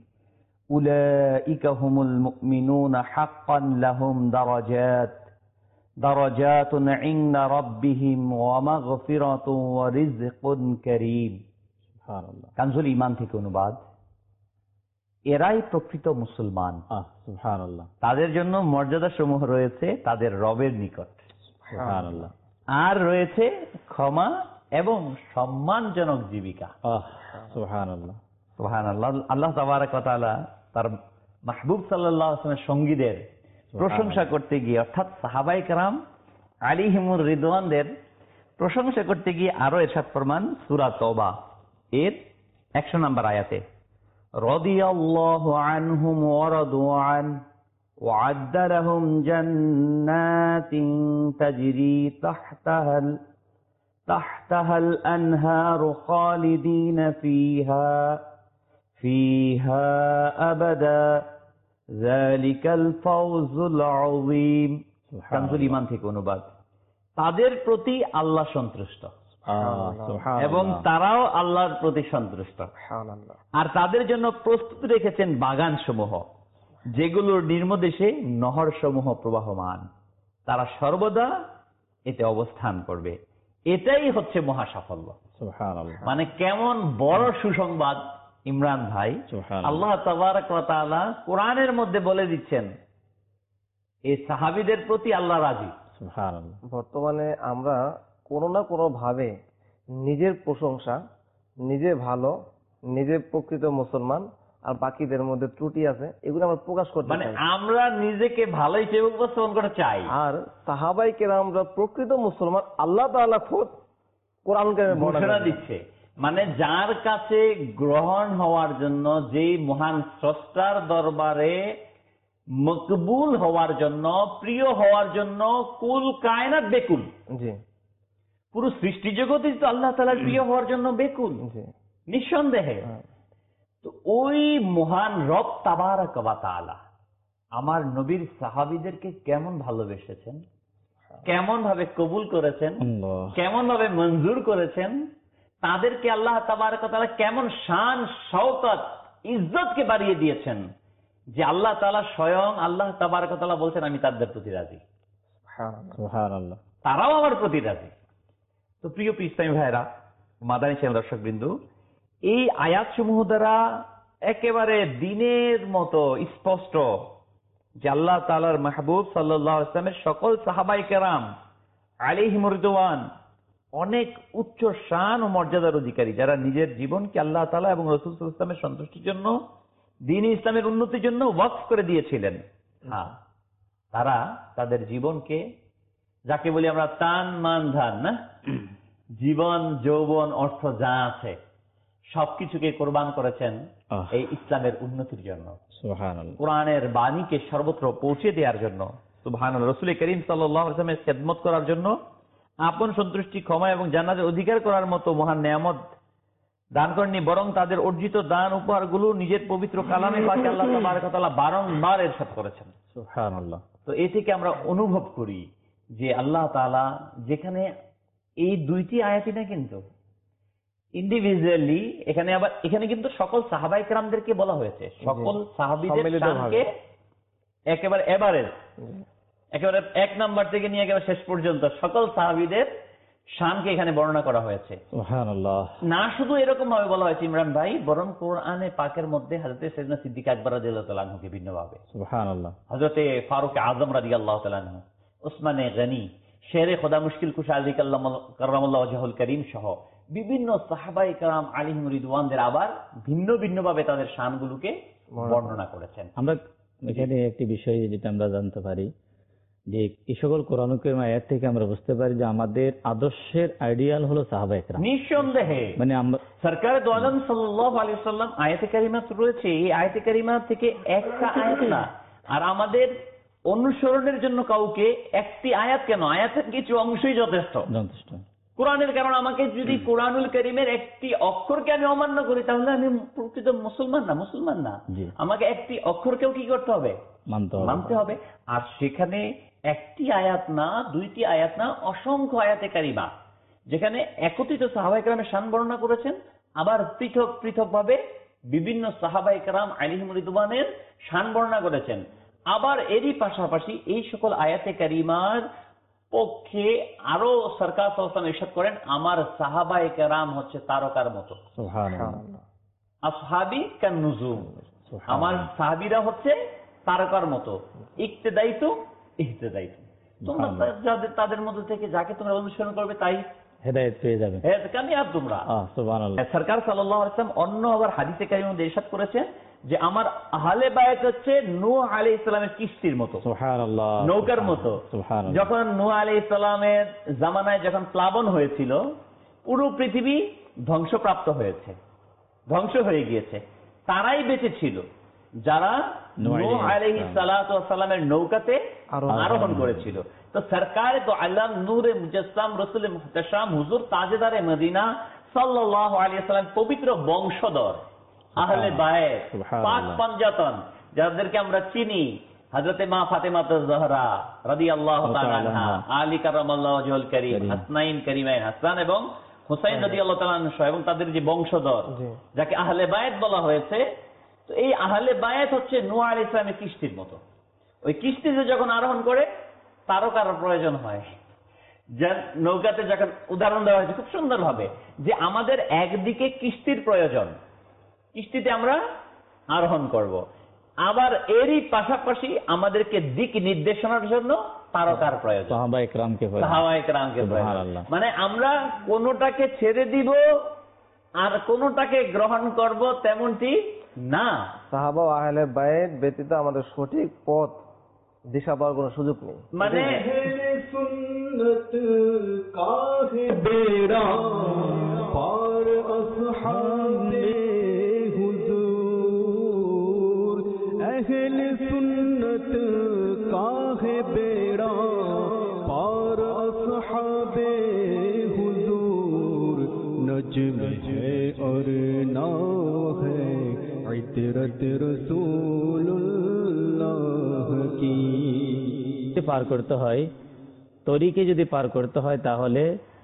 উলাইকা হুমুল মুমিনুনা হাক্কান লাহুম দারাজাত দারাজাতুন ইনদা রাব্বিহিম ওয়া মাগফিরাতুন ওয়া রিজকুন কারীম। সুবহানাল্লাহ। কানজুল ঈমান থেকে অনুবাদ, এরাই প্রকৃত মুসলমান। সুবহানাল্লাহ। তাদের জন্য মর্যাদা সমূহ রয়েছে তাদের রবের নিকট। সুবহানাল্লাহ। আর রয়েছে ক্ষমা এবং সম্মানজনক জীবিকা। সুবহানাল্লাহ সুবহানাল্লাহ। আল্লাহ তাবারক ওয়া তাআলা তার মাহবুব সাল্লাল্লাহু আলাইহি ওয়াসাল্লামের সঙ্গীদের প্রশংসা করতে গিয়ে, অর্থাৎ সাহাবায়ে কেরাম আলাইহিমুর রিদওয়ানদের প্রশংসা করতে গিয়ে আরো ইরশাদ ফরমান সূরা তওবা এর একশো নম্বর আয়াতে, রাদিয়াল্লাহু আনহুম ওয়া রাদু আন ওয়া আ'আদ্দা লাহুম জান্নাতিন তাজরি তাহতাহাল তাহতাহাল আনহারু খালিদিনা ফিহা ফিহা আবাদা যালিকাল ফাওজুল আযীম। কানজুল ঈমান থেকে অনুবাদ, তাদের প্রতি আল্লাহ সন্তুষ্ট এবং তারাও আল্লাহর প্রতি সন্তুষ্ট, আর তাদের জন্য প্রস্তুত রেখেছেন বাগান সমূহ যেগুলোর নির্মদেশে নহর সমূহ প্রবাহমান, তারা সর্বদা এতে অবস্থান করবে। এটাই হচ্ছে মহা সাফল্য। মানে কেমন বড় সুসংবাদ ইমরান ভাই। আল্লাহ তাবারক ওয়া তাআলা কোরআনের মধ্যে বলে দিচ্ছেন এই সাহাবীদের প্রতি আল্লাহ রাজি। বর্তমানে আমরা কোনো না কোনো ভাবে নিজের প্রশংসা, নিজে ভালো, নিজে প্রকৃত মুসলমান, আর বাকিদের মধ্যে ত্রুটি আছে, এগুলো আমরা প্রকাশ করতে মানে আমরা নিজেকে ভালো হিসেবে উপস্থাপন করতে চাই। আর সাহাবায়ে কেরামরা প্রকৃত মুসলমান, আল্লাহ তাআলা খুদ কোরআনকে ঘোষণা দিচ্ছে। মানে যার কাছে গ্রহণ হওয়ার জন্য, যেই মহান স্রষ্টার দরবারে মকবুল হওয়ার জন্য, প্রিয় হওয়ার জন্য কুল কায়নাত বেকুল। জি। পুরো সৃষ্টি জগৎ তো আল্লাহ তাআলার প্রিয় হওয়ার জন্য বেকুল। জি। নিঃসন্দেহে। তো ওই মহান রব তাবারক ওয়া তাআলা আমার নবীর সাহাবীদেরকে কেমন ভালোবেসেছেন, কেমন ভাবে কবুল করেছেন, কেমন ভাবে মঞ্জুর করেছেন, তাদেরকে আল্লাহ তাবারক ওয়া তাআলা কেমন শান শওকত ইজ্জতকে বাড়িয়ে দিয়েছেন, যে আল্লাহ তাআলা স্বয়ং আল্লাহ তাবারক ওয়া তাআলা বলছেন আমি তাদের প্রতি রাজি, সুবহানাল্লাহ, তারাও আমার প্রতি রাজি। তো প্রিয় ইসলামী ভাইরা, মাদানী চ্যানেল দর্শক বিন্দু, এই আয়াত সমূহ দ্বারা একেবারে দিনের মতো স্পষ্ট যে আল্লাহ তাআলার মাহবুব সাল্লাল্লাহু আলাইহি ওয়াসাল্লামের সকল সাহাবায়ে কেরাম আলাইহিম রিদওয়ান অনেক উচ্চ শান ও মর্যাদার অধিকারী, যারা নিজের জীবনকে আল্লাহ তাআলা এবং রাসূল সাল্লাল্লাহু আলাইহি ওয়াসাল্লামের সন্তুষ্টির জন্য, দ্বীন ইসলামের উন্নতির জন্য ওয়াকফ করে দিয়েছিলেন। হ্যাঁ, তারা তাদের জীবনকে, যাকে বলি আমরা তান মান ধান, না, জীবন যৌবন অর্থ যা আছে সবকিছুকে কোরবান করেছেন এই ইসলামের উন্নতির জন্য, সুবহানাল্লাহ, কোরআনের বাণীকে সর্বত্র পৌঁছে দেওয়ার জন্য, সুবহানাল্লাহ, রাসূল করিম সাল্লাল্লাহু আলাইহি ওয়াসাল্লামের খেদমত করার জন্য, আপন সন্তুষ্টি, ক্ষমা এবং জান্নাতের অধিকার করার মতো মহান নিয়ামত দান করেননি, বরং তাদের অর্জিত দান উপহারগুলো নিজের পবিত্র কালামে পাকে আল্লাহ তাবারক ওয়া তাআলা বারংবার ইরশাদ করেছেন, সুবহানাল্লাহ। তো এ থেকে আমরা অনুভব করি যে আল্লাহ তাআলা যেখানে এই দুইটি আয়াতই না কিন্তু ইন্ডিভিজুয়ালি, এখানে আবার এখানে কিন্তু সকল সাহাবায়ে কেরামদেরকে বলা হয়েছে, সকল সাহাবীদের শানকে একেবারে এভারেজ, একেবারে এক নাম্বার থেকে নিয়ে একেবারে শেষ পর্যন্ত সকল সাহাবীদের শানকে এখানে বর্ণনা করা হয়েছে, সুবহানাল্লাহ। না শুধু এরকম ভাবে বলা হয়েছে ইমরান ভাই, বরং কোরআনে পাকের মধ্যে হযরত সাইয়েদনা সিদ্দিক আকবর রাদিয়াল্লাহু তাআলা আনহুকে ভিন্নভাবে, সুবহানাল্লাহ, হযরত ফারুক আযম রাদিয়াল্লাহু তাআলা আনহু, উসমানে গনি, শেরে খোদা মুশকিল কুশা আলী কাররামাল্লাহু ওয়াজহুল করিম সহ বিভিন্ন সাহাবায়ে কেরাম আলাইহিম রিদওয়ানদের আবার ভিন্ন ভিন্ন ভাবে তাদের শানগুলোকে বর্ণনা করেছেন। আমরা এখানে একটি বিষয় যেটা আমরা জানতে পারি যে এই সকল কোরআন কারীম আয়াত থেকে আমরা বুঝতে পারি যে আমাদের আদর্শের আইডিয়াল হলো সাহাবায়ে কেরাম, নিঃসন্দেহে। মানে আমরা সরকার দো আলম সাল্লাল্লাহু আলাইহি ওয়াসাল্লাম আয়াতে কারিমা রয়েছে, এই আয়াতে কারিমা থেকে একটা আয়াত না, আর আমাদের অনুসরণের জন্য কাউকে একটি আয়াত কেন, আয়াতের কিছু অংশই যথেষ্ট যথেষ্ট কোরআনের। কারণ আমাকে যদি কোরআনুল কারীমের একটি অক্ষরকে আমি অমান্য করি তাহলে আমি প্রকৃত মুসলমান না, মুসলমান না। আমাকে একটি অক্ষরকেও কি করতে হবে, মানতে হবে। আর সেখানে একটি আয়াত না, দুইটি আয়াত না, অসংখ্য আয়াতে কারিমা যেখানে একত্রিত সাহাবায়ে কেরামের শান বর্ণনা করেছেন, আবার পৃথক পৃথক ভাবে বিভিন্ন সাহাবায়ে কেরাম আলাইহিম রিদওয়ানের শান বর্ণনা করেছেন। আবার এরই পাশাপাশি এই সকল আয়াতে কারিমার পক্ষে আরো সরকার সাল্লাল্লাহু আলাইহি ওয়াসাল্লাম ইরশাদ করেন, আমার সাহাবায়ে কেরাম হচ্ছে তারকার মতো, সুবহানাল্লাহ, আসহাবি কান নুজুম, আমার সাহাবীরা হচ্ছে তারকার মতো, ইক্তেদাইতু ইহতেদাইতু, তোমরা যাদের তাদের মধ্যে থেকে যাকে তোমরা অনুসরণ করবে তাই হেদায়েত পেয়ে যাবে, কামিয়াব তোমরা, সুবহানাল্লাহ। সরকার সাল্লাল্লাহু আলাইহি ওয়াসাল্লাম অন্য আবার হাদিসে কারিমের মধ্যে ইরশাদ করেছেন যে আমার আহলে বায়ত হচ্ছে নূহ আলাইহিস সালামের কিস্তির মতো, সুবহানাল্লাহ, নৌকার মতো। যখন নূহ আলাইহিস সালামের জামানায় যখন প্লাবন হয়েছিল, পুরো পৃথিবী ধ্বংসপ্রাপ্ত হয়েছে, ধ্বংস হয়ে গিয়েছে, তারাই বেঁচে ছিল যারা নূহ আলাইহিস সালাতু ওয়াস সালামের নৌকাতে আরোহণ করেছিল। তো সরকার তো আলম নূরে মুজাসসাম রাসূল মুহতাশাম হুজুর তাজেদারে মদিনা সাল্লাল্লাহু আলাইহি ওয়াসাল্লাম পবিত্র বংশধর আহলে বায়ত, পাক পাঞ্জাতন, যাদেরকে আমরা চিনি, হযরতে মা ফাতেমা জাহরা রাদিয়াল্লাহু তাআলা আনহা, আলী কাররামাল্লাহু ওয়াজহুল কারীম, হাসনাইন কারীমাইন হাসান এবং হুসাইন রাদিয়াল্লাহু তাআলা আনহু এবং তাদের যে বংশধর যাকে আহলে বায়ত বলা হয়েছে। তো এই আহলে বায়ত হচ্ছে নূহ আলাইহিস সালামের কিস্তির মতো। ওই কিস্তিতে যখন আরোহণ করে তারকার প্রয়োজন হয়, যে নৌকাতে যখন উদাহরণ দেওয়া হয়েছে খুব সুন্দর ভাবে যে আমাদের একদিকে কিস্তির প্রয়োজন, কিস্তিতে আমরা আরোহণ করব, আবার এরই পাশাপাশি আমাদেরকে দিক নির্দেশনার জন্য তারকার প্রয়োজন, সাহাবায়ে কেরামকে সাহাবায়ে কেরামকে প্রয়োজন। মানে আমরা কোনটাকে ছেড়ে দিব আর কোনটাকে গ্রহণ করব তেমনটি না। সাহাবা ও আহলে বায়ত ব্যতীত আমাদের সঠিক পথ দিশা পাওয়ার কোনো সুযোগ নেই। মানে সুন্নত কাহে বেড়া পার আসহাবে হুজুর, আহলে সুন্নত কাহে বেড়া পার আসহাবে হুজুর, নজম है और ना है इतरत रसूलुल्लाह की। পার করতে হয়, তরিকে যদি পার করতে হয় তাহলে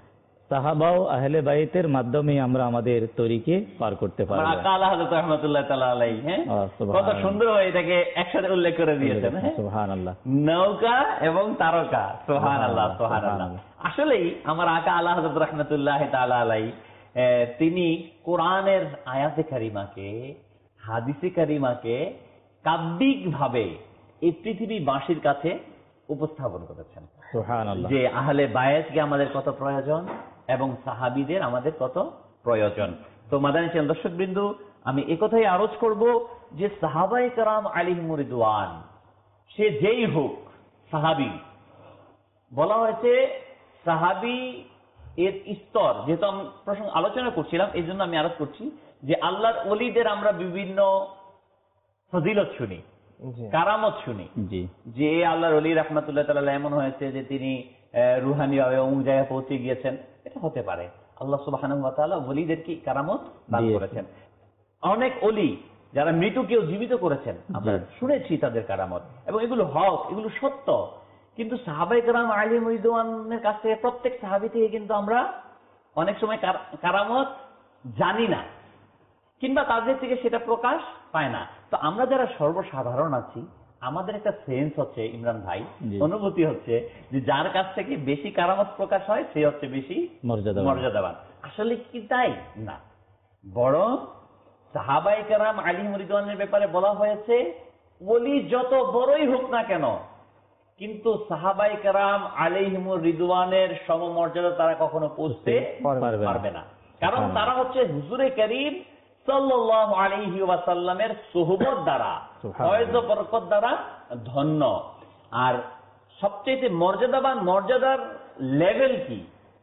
সাহাবা ও আহলে বাইতের মাধ্যমে আমরা আমাদের তরিকে পার করতে পারবো। আকা আল্লাহ হযরত রাহমাতুল্লাহ তাআলা আলাইহি, হ্যাঁ, কত সুন্দর হয়ে এটাকে একসাথে উল্লেখ করে দিয়েছেন। সুবহানাল্লাহ। নৌকা এবং তারকা, সুবহানাল্লাহ সুবহানাল্লাহ। আসলেই আমার আকা আল্লাহ হযরত রাহমাতুল্লাহ তাআলা আলাইহি তিনি কোরআনের আয়াতে কারিমাকে, হাদিসে কারিমাকে কাব্যিক ভাবে এই পৃথিবীবাসীর কাছে উপস্থাপন করেছেন। সুবহানাল্লাহ। যে আহলে বায়াতকে আমাদের কত প্রয়োজন এবং সাহাবীদের আমাদের কত প্রয়োজন। তো মাদানী চ্যানেল দর্শকবৃন্দ, আমি একথাই আরজ করব যে সাহাবায়ে কেরাম আলাইহিমুর রিদওয়ান, সে যেই হোক সাহাবী, বলা হয়েছে সাহাবী এর স্তর, যেহেতু আমি প্রসঙ্গ আলোচনা করছিলাম এই জন্য আমি আরজ করছি যে আল্লাহর ওলিদের আমরা বিভিন্ন ফজিলত শুনি, কারামত শুনি, যে আল্লাহর ওলি রাহমাতুল্লাহ তাআলা এমন হয়েছে যে তিনি রুহানি ভাবে অমুক জায়গায় পৌঁছে গিয়েছেন। এটা হতে পারে, আল্লাহ সুবহানাহু ওয়া তাআলা ওলিদেরকে কারামত দান করেছেন। অনেক ওলি যারা মৃতকেও জীবিত করেছেন, আমরা শুনেছি তাদের কারামত, এবং এগুলো হক, এগুলো সত্য। কিন্তু সাহাবায়ে কেরাম আলাইহিমুর রিদওয়ানের কাছ থেকে, প্রত্যেক সাহাবী থেকে কিন্তু আমরা অনেক সময় কারামত জানি না, কিংবা তাদের থেকে সেটা প্রকাশ পায় না। তো আমরা যারা সর্বসাধারণ আছি, আমাদের একটা সেন্স হচ্ছে, ইমরান ভাই, অনুভূতি হচ্ছে যে যার কাছ থেকে বেশি কারামত প্রকাশ হয় সে হচ্ছে বেশি মর্যাদাবান। আসলে কি তাই না, বরং সাহাবায়ে কেরাম আলাইহিমুর রিদওয়ানের ব্যাপারে বলা হয়েছে ওলি যত বড়ই হোক না কেন, কিন্তু সাহাবায়ে কেরাম আলাইহিমুর রিদওয়ানের সমমর্যাদা তারা কখনো পৌঁছতে পারবে না। কারণ তারা হচ্ছে হুজুরে কারীম সাল্লাল্লাহু আলাইহি ওয়াসাল্লামের সোহবত দ্বারা, ফয়েজ ও বরকত দ্বারা ধন্য। আর সবচেয়ে মর্যাদাবান, মর্যাদার লেভেল কি,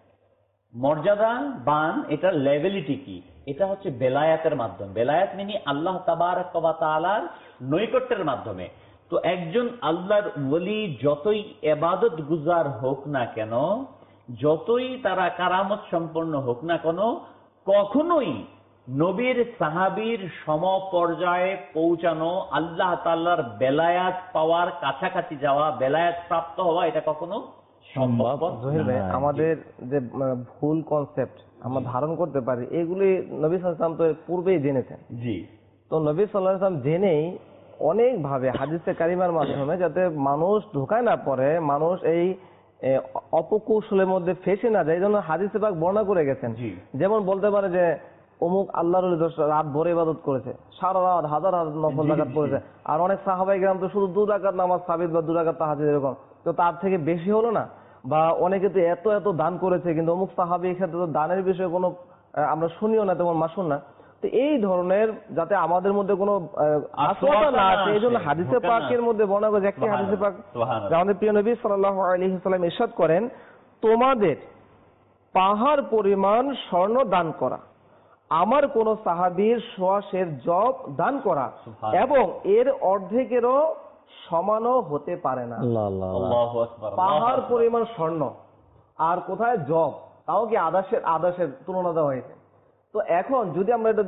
মর্যাদাবান এটার লেভেলিটি কি, এটা হচ্ছে বেলায়াতের মাধ্যমে। বেলায়াত মানে আল্লাহ তাবারক ওয়া তাআলার নৈকট্যের মাধ্যমে। তো একজন আল্লাহর ওলি যতই ইবাদত গুজার হোক না কেন, যতই তারা কারামত সম্পন্ন হোক না কেন, কখনোই নবীর সাহাবীর সমপর্যায়ে পৌঁছানো, আল্লাহ তাআলার বেলায়াত পাওয়ার কাছাকাছি যাওয়া, বেলায়াত প্রাপ্ত হওয়া, এটা কখনো সম্ভব নয়। আমাদের যে ভুল কনসেপ্ট আমরা ধারণ করতে পারি, এগুলি নবী সাল্লাল্লাহু আলাইহি ওয়াসাল্লাম তো পূর্বেই জেনেছেন। জি। তো নবী সাল্লাল্লাহু আলাইহি ওয়াসাল্লাম জেনেই অনেক ভাবে হাদিসে কারিমার মাধ্যমে, যাতে মানুষ ধোঁকায় না পড়ে, মানুষ এই অপকৌশলের মধ্যে ফেসে না যায়, এই জন্য হাদিসে পাক বর্ণনা করে গেছেন। যেমন বলতে পারে যে অমুক আল্লাহর ওলি রাত ভরে ইবাদত করেছে, সারা রাত হাজার হাজার নফল রাকাত করেছে, আর অনেক সাহাবায়ে কেরাম তো শুধু দুই রাকাত নামাজ সাবিত বা দুই রাকাত তাহাজ্জুদ, এরকম। তো তার থেকে বেশি হলো না? বা অনেকে তো এত এত দান করেছে, কিন্তু অমুক সাহাবী ক্ষেত্রে তো দানের বিষয়ে কোনো আমরা শুনিও না, তেমন মাসুন না। তো এই ধরনের যাতে আমাদের মধ্যে কোনো আশঙ্কা না আসে, এই জন্য হাদিসে পাকের মধ্যে বর্ণনা করেছে। একটি হাদিসে পাক আমাদের প্রিয় নবী সাল্লাল্লাহু আলাইহি ওয়াসাল্লাম ইরশাদ করেন, তোমাদের পাহাড় পরিমাণ স্বর্ণ দান করা, আমার কোন সাহাবীর সোয়াশের জব দান করা, এবং এর অর্ধেকেরও সমানও হতে পারে না। আল্লাহু আকবার। পাহাড় পরিমাণ স্বর্ণ, আর কোথায় জব, তাও কি আদাসের আদাসের তুলনা দেওয়া হয়েছে। তো এখন যদি আমরা এটা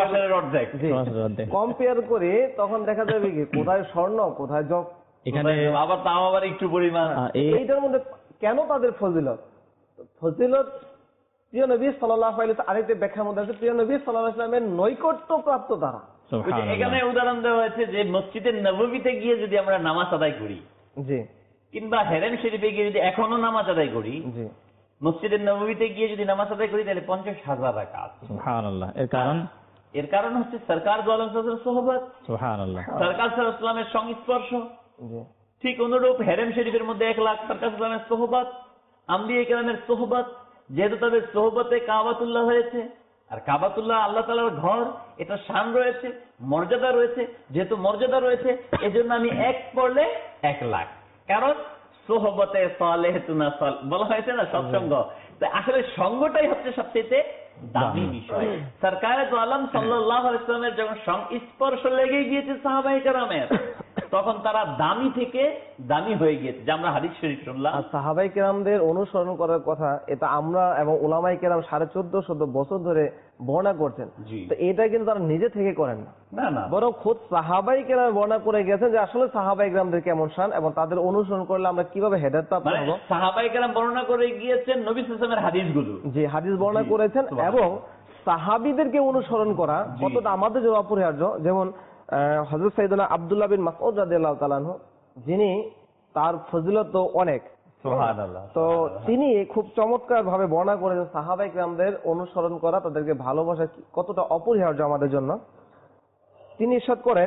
কম্পেয়ার করি, তখন দেখা যাবে কি কোথায় স্বর্ণ, কোথায় জব, এখানে আবার তাও আবার একটু পরিমাণ। এইটার মধ্যে কেন তাদের ফজিলত? ফজিলত প্রিয় নবী সাল্লাল্লাহু আলাইহি ওয়াসাল্লাম আরেকটি ব্যাখ্যার মধ্যে আছে, প্রিয় নবী সাল্লাল্লাহু আলাইহি ওয়াসাল্লামের নৈকট্য প্রাপ্ত তারা। এখানে উদাহরণ দেওয়া হয়েছে যে মসজিদের নববীতে গিয়ে যদি আমরা নামাজ আদায় করি, জি, কিংবা হেরেম শরীফে গিয়ে যদি এখনো নামাজ আদায় করি, জি, মসজিদের নববীতে গিয়ে যদি নামাজ আদায় করি, তাহলে পঞ্চাশ হাজার রাকাত। সুবহানাল্লাহ। এর কারণ এর কারণ হচ্ছে সরকার দু আলম সাল্লাল্লাহু সোহবত। সুবহানাল্লাহ। সরকার সাল্লাল্লাহু আলাইহি ওয়াসাল্লামের সংস্পর্শ। ঠিক অনুরূপ হেরেম শরীফের মধ্যে এক লাখ সরকার সাল্লাল্লাহু আলাইহি ওয়াসাল্লামের সোহবত, আম্বিয়া কেরামের সোহবত, যেহেতু তাদের সোহবতে কাবাতুল্লাহ হয়েছে, আর কাবাতুল্লাহ আল্লাহ তাআলার ঘর, এটা শান রয়েছে, মর্যাদা রয়েছে। যেহেতু মর্যাদা রয়েছে, এজন্য আমি এক পড়লে এক লাখ, কারণ সোহবতে সালেহাতুনা সাল বলা হয়েছে না, সৎসঙ্গ। আসলে সঙ্গটাই হচ্ছে সবচেয়ে দামি বিষয়। সরকারে দু আলম সাল্লাল্লাহু আলাইহি ওয়াসাল্লামের যখন সংস্পর্শ লেগে গিয়েছে সাহাবায়ে কেরামের, তখন তারা দামি থেকে দামি হয়ে গিয়েছে, যে আমরা হাদিস শরীফ শুনলাম। আর সাহাবাই কেরামদের অনুসরণ করার কথা এটা আমরা এবং উলামাই কেরাম সাড়ে চোদ্দ শত বছর ধরে বর্ণনা করছেন। তো এটা কিন্তু তারা নিজে থেকে করেন না, না না, বরং খোদ সাহাবাই কেরাম বর্ণনা করে গেছেন যে আসলে সাহাবাই কেরামদের কেমন শান এবং তাদের অনুসরণ করলে আমরা কিভাবে হেদায়েত প্রাপ্ত মানে হব। সাহাবাই কেরাম বর্ণনা করে গিয়েছেন নবী সাল্লাল্লাহু আলাইহি ওয়াসাল্লামের হাদিসগুলো, যে হাদিস বর্ণনা করেছেন, এবং সাহাবীদেরকে অনুসরণ করা কতটা আমাদের জন্য অপরিহার্য। যেমন হযরত সাইয়েদনা আব্দুল্লাহ বিন মাসউদ রাদিয়াল্লাহু তাআলা আনহু, যিনি তার ফজিলত তো অনেক, সুবহানাল্লাহ, তো তিনি খুব চমৎকার ভাবে বর্ণনা করেছেন সাহাবাই কেরামদের অনুসরণ করা, তাদেরকে ভালোবাসা কতটা অপরিহার্য আমাদের জন্য। তিনি ইরশাদ করেন,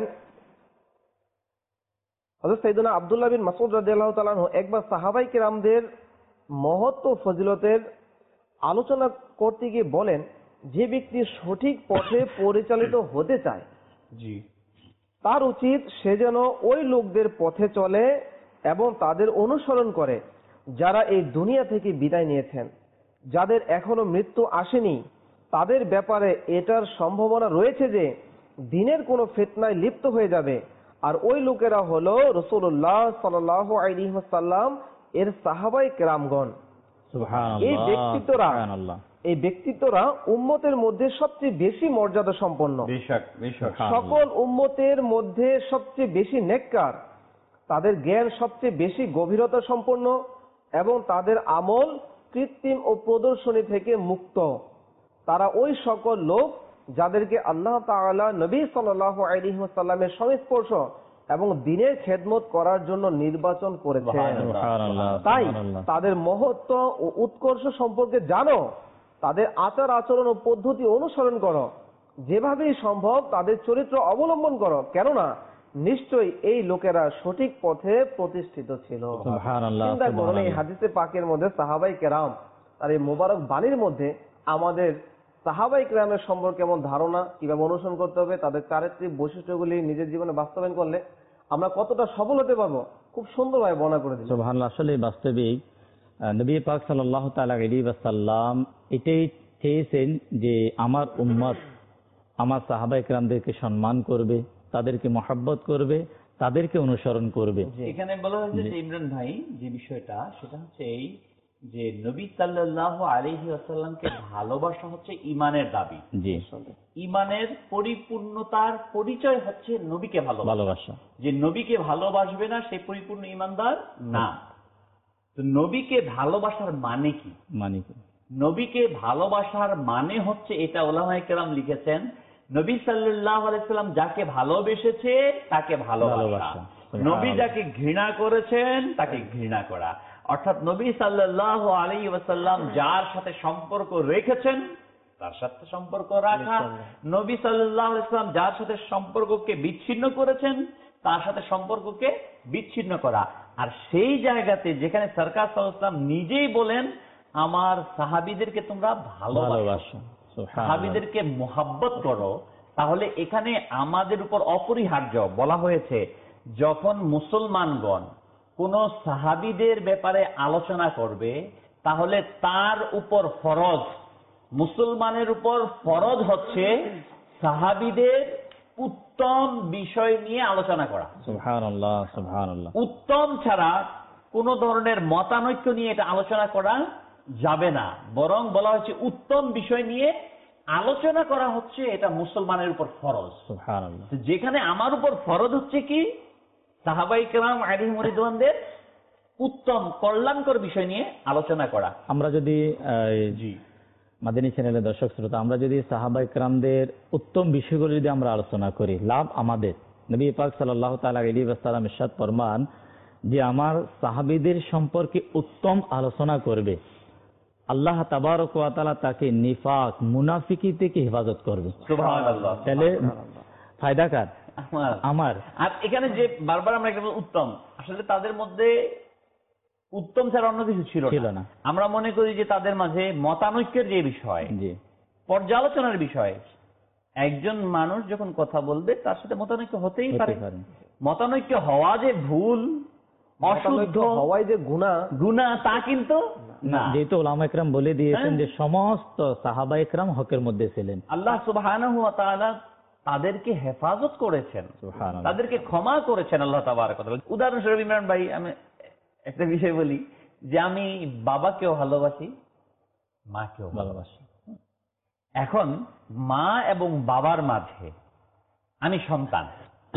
হযরত সাইয়েদনা আব্দুল্লাহ বিন মাসউদ রাদিয়াল্লাহু তাআলা আনহু একবার সাহাবাই কেরামদের মহত্ব ফজিলতের আলোচনা করতে গিয়ে বলেন, যে ব্যক্তি সঠিক পথে পরিচালিত হতে চায় জি তার উচিত সে যেন ওই লোকদের পথে চলে এবং তাদের অনুসরণ করে যারা এই দুনিয়া থেকে বিদায় নিয়েছেন, যাদের এখনো মৃত্যু আসেনি। তাদের ব্যাপারে এটার সম্ভাবনা রয়েছে যে দিনের কোনো ফিতনায় লিপ্ত হয়ে যাবে, আর ওই লোকেরা হলো রাসূলুল্লাহ সাল্লাল্লাহু আলাইহি ওয়াসাল্লাম এর সাহাবায়ে কেরামগণ। এই ব্যক্তিত্বরা এই ব্যক্তিত্বরা উম্মতের মধ্যে সবচেয়ে বেশি মর্যাদা সম্পন্ন, সকল উম্মতের মধ্যে সবচেয়ে বেশি নেককার, তাদের জ্ঞান সবচেয়ে বেশি গভীরতা সম্পন্ন এবং তাদের আমল কৃত্রিম ও প্রদর্শনী থেকে মুক্ত। তারা ওই সকল লোক যাদেরকে আল্লাহ তাআলা নবী সাল্লাল্লাহু আলাইহি ওয়াসাল্লামের সংস্পর্শ এবং দ্বীনের খেদমত করার জন্য নির্বাচন করেছেন। তাই তাদের মহত্ব ও উৎকর্ষ সম্পর্কে জানো, তাদের আচার আচরণ ও পদ্ধতি অনুসরণ করো, যেভাবেই সম্ভব তাদের চরিত্র অবলম্বন করো, কেননা নিশ্চয়ই এই লোকেরা সঠিক পথে প্রতিষ্ঠিত ছিল। চিন্তা করুন, এই হাদিসে পাকের মধ্যে সাহাবাই কেরাম আর এই মোবারক বাণীর মধ্যে আমাদের সাহাবাই কেরামের সম্পর্কে এমন ধারণা, কিভাবে অনুসরণ করতে হবে, তাদের চারিত্রিক বৈশিষ্ট্যগুলি নিজের জীবনে বাস্তবায়ন করলে আমরা কতটা সফল হতে পারবো, খুব সুন্দরভাবে বর্ণনা করে দিলেন। সুবহানাল্লাহ। আসলে বাস্তবিক নবী পাক সাল্লাল্লাহু তাআলা আলাইহি ওয়াসাল্লাম এটাই চেয়েছেন যে আমার উম্মত আমার সাহাবায়ে কেরামদেরকে সম্মান করবে, তাদেরকে মহব্বত করবে, তাদেরকে অনুসরণ করবে। এখানে বলা হয়েছে যে ইমরান ভাই যে বিষয়টা, সেটা হচ্ছে এই যে নবী সাল্লাল্লাহু আলাইহি ওয়াসাল্লামকে ভালোবাসা হচ্ছে ঈমানের দাবি। জি, ঈমানের পরিপূর্ণতার পরিচয় হচ্ছে নবীকে ভালোবাসা। যে নবীকে ভালোবাসবে না সে পরিপূর্ণ ঈমানদার না। তো নবীকে ভালোবাসার মানে কি? মানে কি নবীকে ভালোবাসার মানে হচ্ছে এটা উলামায়ে কেরাম লিখেছেন, নবী সাল্লাল্লাহু আলাইহি ওয়াসাল্লাম যাকে ভালোবেসেছে তাকে ভালোবাসা, নবী যাকে ঘৃণা করেছেন তাকে ঘৃণা করা। অর্থাৎ নবী সাল্লাল্লাহু আলাইহি ওয়াসাল্লাম যার সাথে সম্পর্ক রেখেছেন তার সাথে সম্পর্ক রাখা, নবী সাল্লাল্লাহু আলাইহি ওয়াসাল্লাম যার সাথে সম্পর্ককে বিচ্ছিন্ন করেছেন তার সাথে সম্পর্ককে বিচ্ছিন্ন করা। আর সেই জায়গাতে যেখানে সরকার সাল্লাল্লাহু আলাইহি ওয়াসাল্লাম নিজেই বলেন আমার সাহাবীদেরকে তোমরা ভালোবাসো, সাহাবীদেরকে মুহাব্বত করো, তাহলে এখানে আমাদের উপর অপরিহার্য বলা হয়েছে যখন মুসলমানগণ কোন সাহাবীদের ব্যাপারে আলোচনা করবে তাহলে তার উপর ফরজ, মুসলমানের উপর ফরজ হচ্ছে সাহাবীদের উত্তম বিষয় নিয়ে আলোচনা করা। সুবহানাল্লাহ, সুবহানাল্লাহ। উত্তম ছাড়া কোন ধরনের মতানৈক্য নিয়ে এটা আলোচনা করা যাবে না, বরং বলা হচ্ছে উত্তম বিষয় নিয়ে আলোচনা করা হচ্ছে এটা মুসলমানের উপর ফরজ। সুবহানাল্লাহ। যেখানে আমার উপর ফরজ হচ্ছে কি সাহাবায়ে কেরাম আলাইহিম রিদওয়ানদের উত্তম কল্যাণকর বিষয় নিয়ে আলোচনা করা। আমরা যদি জি মাদানী চ্যানেলের দর্শক শ্রোতা, আমরা যদি সাহাবায়ে কেরামদের উত্তম বিষয়গুলো যদি আমরা আলোচনা করি, লাভ আমাদের। নবী পাক সাল্লাল্লাহু তাআলা আলাইহি ওয়াসাল্লাম ইরশাদ ফরমান যে আমার সাহাবীদের সম্পর্কে উত্তম আলোচনা করবে, আল্লাহ তাবারক ওয়া তাআলা তাকে নিফাক মুনাফিকি থেকে হেফাজত করবে। সুবহানাল্লাহ। তাহলে ফায়দা কার? আমার। আর এখানে যে বারবার আমরা একটা উত্তম, আসলে তাদের মধ্যে উত্তম ছাড়া অন্য কিছু ছিল না। আমরা মনে করি যে তাদের মাঝে মতানৈক্যের যে বিষয়, জি পর্যালোচনার বিষয়, একজন মানুষ যখন কথা বলবে তার সাথে মতানৈক্য হতেই পারে। মতানৈক্য হওয়া যে ভুল, অশুদ্ধ হওয়াই যে গুনাহ, গুনাহ তা কিন্তু না। যেহেতু উলামায়ে কেরাম বলে দিয়েছেন যে সমস্ত সাহাবায়ে কেরাম হকের মধ্যে ছিলেন। আল্লাহ সুবহানাহু ওয়া তাআলা তাদেরকে হেফাজত করেছেন, সুবহানাল্লাহ। তাদেরকে ক্ষমা করেছেন আল্লাহ তাবারক ওয়া তাআলা। উদাহরণস্বরূপ ইমরান ভাই, আমি একটা বিষয় বলি যে আমি বাবাকেও ভালোবাসি, মাকেও ভালোবাসি। এখন মা এবং বাবার মাঝে আমি সন্তান,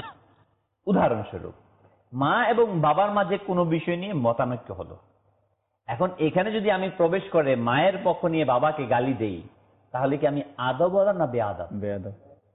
উদাহরণস্বরূপ মা এবং বাবার মাঝে কোনো বিষয় নিয়ে মতানৈক্য হলো। এখন এখানে যদি আমি প্রবেশ করে মায়ের পক্ষ নিয়ে বাবাকে গালি দেই, তাহলে কি আমি আদব ওয়ালা না বেআদব? বেয়াদব।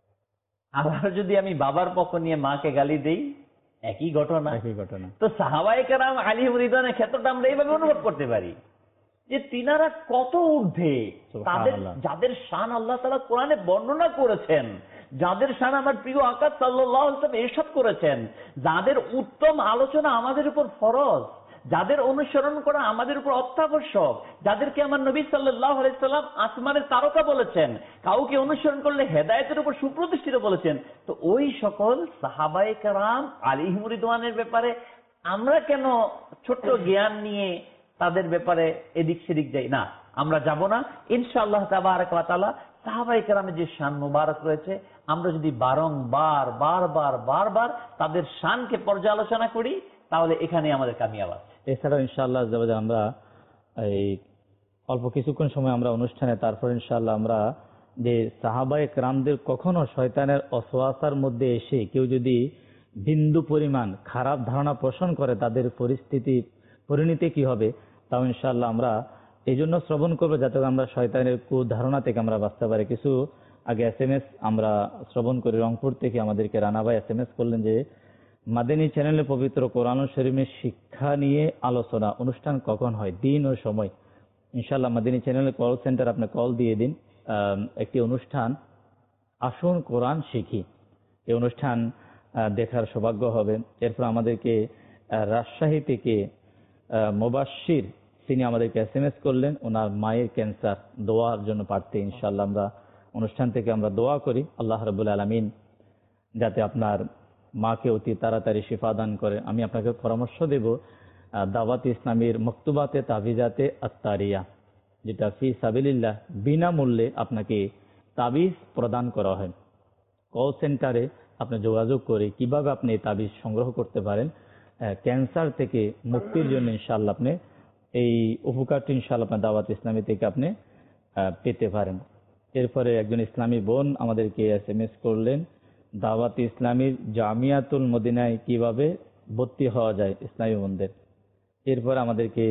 আবার যদি আমি বাবার পক্ষ নিয়ে মাকে গালি দেই, একই ঘটনা। একই ঘটনা। তো সাহাবায়ে কেরাম আলিহিম রিদওয়ানের ক্ষেত্রটা আমরা এইভাবে অনুভব করতে পারি যে তিনারা কত ঊর্ধ্বে, তাদের যাদের শান আল্লাহ তাআলা কোরআনে বর্ণনা করেছেন, যাদের শান আমার প্রিয় আকা সাল্লাল্লাহু আলাইহি ওয়াসাল্লাম ইরশাদ করেছেন, যাদের উত্তম আলোচনা আমাদের উপর ফরজ, যাদের অনুসরণ করা আমাদের উপর অত্যাবশ্যক, যাদেরকে আমার নবী সাল্লাল্লাহু আলাইহি ওয়াসাল্লাম আসমানের তারকা বলেছেন, কাউকে অনুসরণ করলে হেদায়েতের উপর সুপ্রতিষ্ঠিত বলেছেন, তো ওই সকল সাহাবায়ে কেরাম আলাইহিম রিদওয়ানের ব্যাপারে আমরা কেন ছোট্ট জ্ঞান নিয়ে তাদের ব্যাপারে এদিক সেদিক যাই না? আমরা যাব না ইনশাআল্লাহ তাবারক ওয়া তাআলা। সাহাবায়ে কেরামের যে শান মুবারক রয়েছে, আমরা যদি বারংবার বারবার বারবার তাদের শানকে পর্যালোচনা করি, তাহলে এখানে আমাদের কামিয়াব আছে। এছাড়াও ইনশাআল্লাহ আমরা এই অল্প কিছুক্ষণ সময় আমরা অনুষ্ঠানে, তারপর ইনশাআল্লাহ আমরা যে সাহাবায়ে কেরামদের কখনো শয়তানের অসওয়াসার মধ্যে এসে কেউ যদি বিন্দু পরিমাণ খারাপ ধারণা পোষণ করে, তাদের পরিস্থিতি পরিণতি কি হবে, তাও ইনশাআল্লাহ আমরা এই জন্য শ্রবণ করবো যাতে আমরা শয়তানের কুধারণা থেকে আমরা বাঁচতে পারি। কিছু আগে এস এম এস আমরা শ্রবণ করি রংপুর থেকে, আমাদেরকে রানা ভাই এস এম এস করলেন যে মাদানী চ্যানেলে পবিত্র কোরআন শরীফের শিক্ষা নিয়ে আলোচনা অনুষ্ঠান কখন হয়, দিন ও সময়। ইনশাআল্লাহ মাদানী চ্যানেলের কল সেন্টার আপনি কল দিয়ে দিন। একটি অনুষ্ঠান আসুন কোরআন শিখি, এই অনুষ্ঠান দেখার সৌভাগ্য হবে। এরপর আমাদেরকে রাজশাহী থেকে মুবাশশির, তিনি আমাদেরকে এস এম এস করলেন, ওনার মায়ের ক্যান্সার, দোয়ার জন্য প্রার্থী। ইনশাআল্লাহ আমরা অনুষ্ঠান থেকে আমরা দোয়া করি আল্লাহ রাব্বুল আলামিন যাতে আপনার মাকে অতি তাড়াতাড়ি শিফা দান করে। আমি আপনাকে পরামর্শ দেব দাওয়াত ইসলামীর মকতুবাতে তাবিজাতে আত্তারিয়া, যেটা ফি সাবিলিল্লাহ বিনামূল্যে আপনাকে তাবিজ প্রদান করা হয়। কল সেন্টারে আপনি যোগাযোগ করে কিভাবে আপনি এই তাবিজ সংগ্রহ করতে পারেন, ক্যান্সার থেকে মুক্তির জন্য ইনশাআল্লাহ আপনি এই উপকারটি ইনশাআল্লাহ আপনার দাওয়াত ইসলামী থেকে আপনি পেতে পারেন। এরপরে একজন ইসলামী বোন আমাদেরকে এস এম এস করলেন, দাওয়াত ইসলামীর জামিয়াতুল মদিনায় কিভাবে ভর্তি হওয়া যায় ইসলামী বোনদের। এরপর আমাদেরকে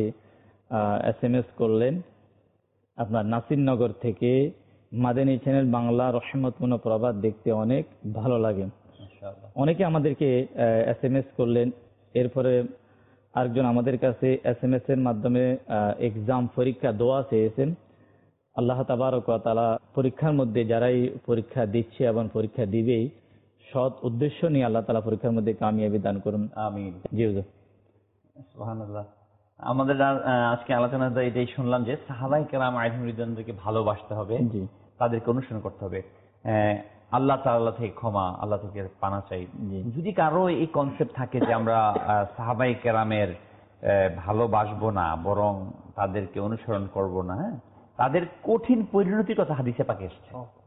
এস এম এস করলেন আপনার নাসিরনগর থেকে, মাদানী চ্যানেল বাংলা রহমতপূর্ণ প্রবাদ দেখতে অনেক ভালো লাগে। অনেকে আমাদেরকে এস এম এস করলেন। এরপরে আরেকজন আমাদের কাছে এস এম এস এর মাধ্যমে এক্সাম পরীক্ষা দোয়া চেয়েছেন। আল্লাহ তাবারক ওয়া তাআলা পরীক্ষার মধ্যে যারাই পরীক্ষা দিচ্ছে এবং পরীক্ষা দিবেই, সৎ উদ্দেশ্য নিয়ে আল্লাহ তাআলা পরীক্ষার মধ্যে কামিয়াবি দান করুন, আমিন। জি হুজুর। সুবহানাল্লাহ। আমাদের আজকে আলোচনাতে এটাই শুনলাম যে সাহাবায়ে কেরাম আলাইহিম রিদওয়ানদেরকে ভালোবাসতে হবে, তাদেরকে অনুসরণ করতে হবে, আল্লাহ তাআলা থেকে ক্ষমা, আল্লাহ থেকে পানা চাই। যদি কারো এই কনসেপ্ট থাকে যে আমরা সাহাবায়ে কেরামের ভালোবাসবো না, বরং তাদেরকে অনুসরণ করব না, হ্যাঁ, তাদের কঠিন পরিণতির কথা হাদিসে পাকে এসেছে।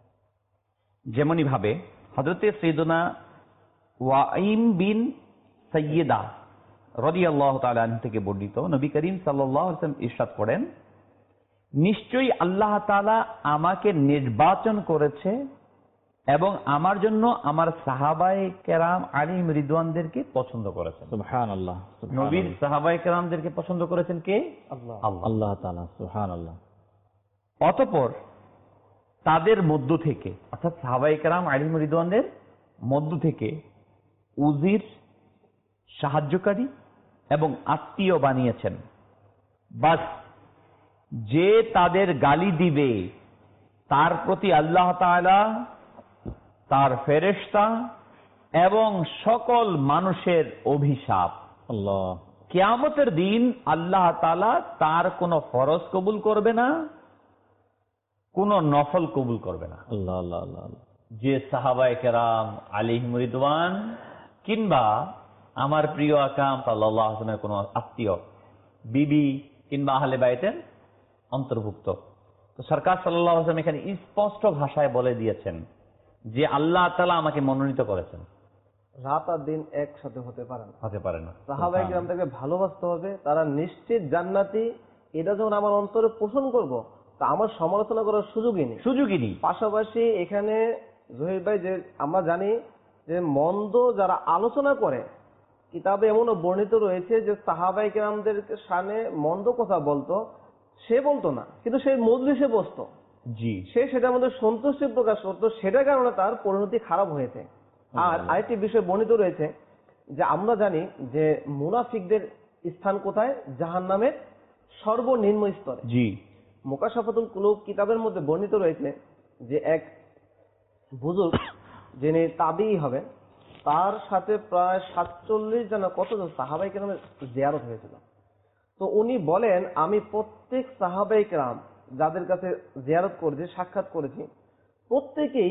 যেমনই ভাবে হযরতে সাইয়্যিদুনা ওয়াইম বিন সাইয়্যিদা রাদিয়াল্লাহু তাআলা আনহু থেকে বর্ণিত, নবী করিম সাল্লাল্লাহু আলাইহি ওয়াসাল্লাম ইরশাদ করেন, নিশ্চয়ই আল্লাহ তাআলা আমাকে নির্বাচন করেছে এবং আমার জন্য আমার সাহাবায়ে কেরাম আলাইহিম রিদওয়ানদেরকে পছন্দ করেছেন। সুবহানাল্লাহ। নবীর সাহাবায়ে কেরামদেরকে পছন্দ করেছেন কে? আল্লাহ আল্লাহ তাআলা। সুবহানাল্লাহ। অতঃপর তাদের মধ্য থেকে, অর্থাৎ সাহাবায়ে কেরাম আলাইহিম রিদওয়ানদের মধ্য থেকে উজির, সাহায্যকারী এবং আত্মীয় বানিয়েছেন। বাস যে তাদের গালি দিবে তার প্রতি আল্লাহ তাআলা, তার ফেরেশতা এবং সকল মানুষের অভিশাপ। আল্লাহ। কিয়ামতের দিন আল্লাহ তাআলা তার কোনো ফরজ কবুল করবে না, কোন নফল কবুল করবে না। আল্লাহ আল্লাহ আল্লাহ। যে সাহাবায়ে কেরাম আলাইহিম রিদওয়ান কিংবা আমার প্রিয় আকাম সাল্লাল্লাহু আলাইহি ওয়াসাল্লামের কোন আত্মীয়, বিবি কিংবা আহলে বাইতের অন্তর্ভুক্ত, তো সরকার সাল্লাল্লাহু আলাইহি ওয়াসাল্লাম এখানে স্পষ্ট ভাষায় বলে দিয়েছেন যে আল্লাহ তাআলা আমাকে মনোনীত করেছেন। রাত আর দিন একসাথে হতে পারে না, হতে পারে না। সাহাবায়ে কিরামদেরকে ভালোবাসতে হবে, তারা নিশ্চিত জান্নাতি। এটা যখন আমার অন্তরে পোষণ করব, তা আমার সমালোচনা করার সুযোগই নেই, সুযোগই নেই। পাশাপাশি এখানে জহির ভাই, যে আমরা জানি যে মন্দ যারা আলোচনা করে, কিতাবে এমনও বর্ণিত রয়েছে যে সাহাবায়ে কিরামদের শানে মন্দ কথা বলতো, সে বলতো না, কিন্তু সে মজলিসে বসতো, জি, সে সেটার মধ্যে সন্তুষ্টি প্রকাশ করতো, সেটার কারণে তার পরিণতি খারাপ হয়েছে। আর আরেকটি বিষয় বর্ণিত রয়েছে যে আমরা জানি যে মুনাফিকদের স্থান কোথায়? জাহান্নামের সর্বনিম্ন স্তরে। জি, মুকাশাফাতুল কুলুব কিতাবের মধ্যে বর্ণিত রয়েছে যে এক বুজুর্গ, যিনি তাবিঈ হবেন, তার সাথে প্রায় সাতচল্লিশ জন কতজন সাহাবায়ে কেরামের জিয়ারত হয়েছিল। তো উনি বলেন, আমি প্রত্যেক সাহাবায়ে কেরাম যাদের কাছে জিয়ারত করেছি, সাক্ষাৎ করেছি, প্রত্যেকেই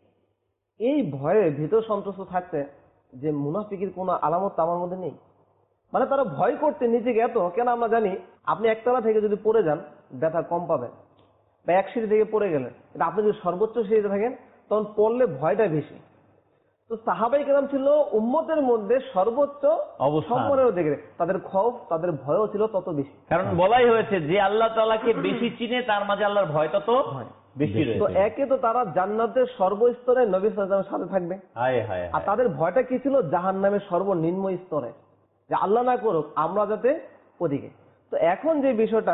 এই ভয়ে ভীত সন্ত্রস্ত থাকতে যে মুনাফিকের কোনো আলামত আমার মধ্যে নেই। মানে তারা ভয় করতে নিজেকে এত, কেন আমরা জানি আপনি একতলা থেকে যদি পড়ে যান ব্যথা কম পাবেন, বা এক সিঁড়ি থেকে পড়ে গেলেন, এটা আপনি যদি সর্বোচ্চ সিঁড়িতে থাকেন তখন পড়লে ভয়টা বেশি। তো সাহাবায়ে কেরাম ছিল উম্মতের মধ্যে সর্বোচ্চ সম্মানের দিকে, তাদের খৌফ, তাদের ভয়ও ছিল তত বেশি। কারণ বলাই হয়েছে যে আল্লাহ তাআলাকে বেশি চিনে তার মাঝে আল্লাহর ভয় তত বেশি রয়েছে। তো একে তো তারা জান্নাতের সর্বস্তরে নবী সাল্লাল্লাহু আলাইহি ওয়াসাল্লামের সাথে থাকবে, আর তাদের ভয়টা কি ছিল? জাহান্নামের সর্বনিম্ন স্তরে, যে আল্লাহ না করুক আমরা যাতে ওদিকে। তো এখন যে বিষয়টা,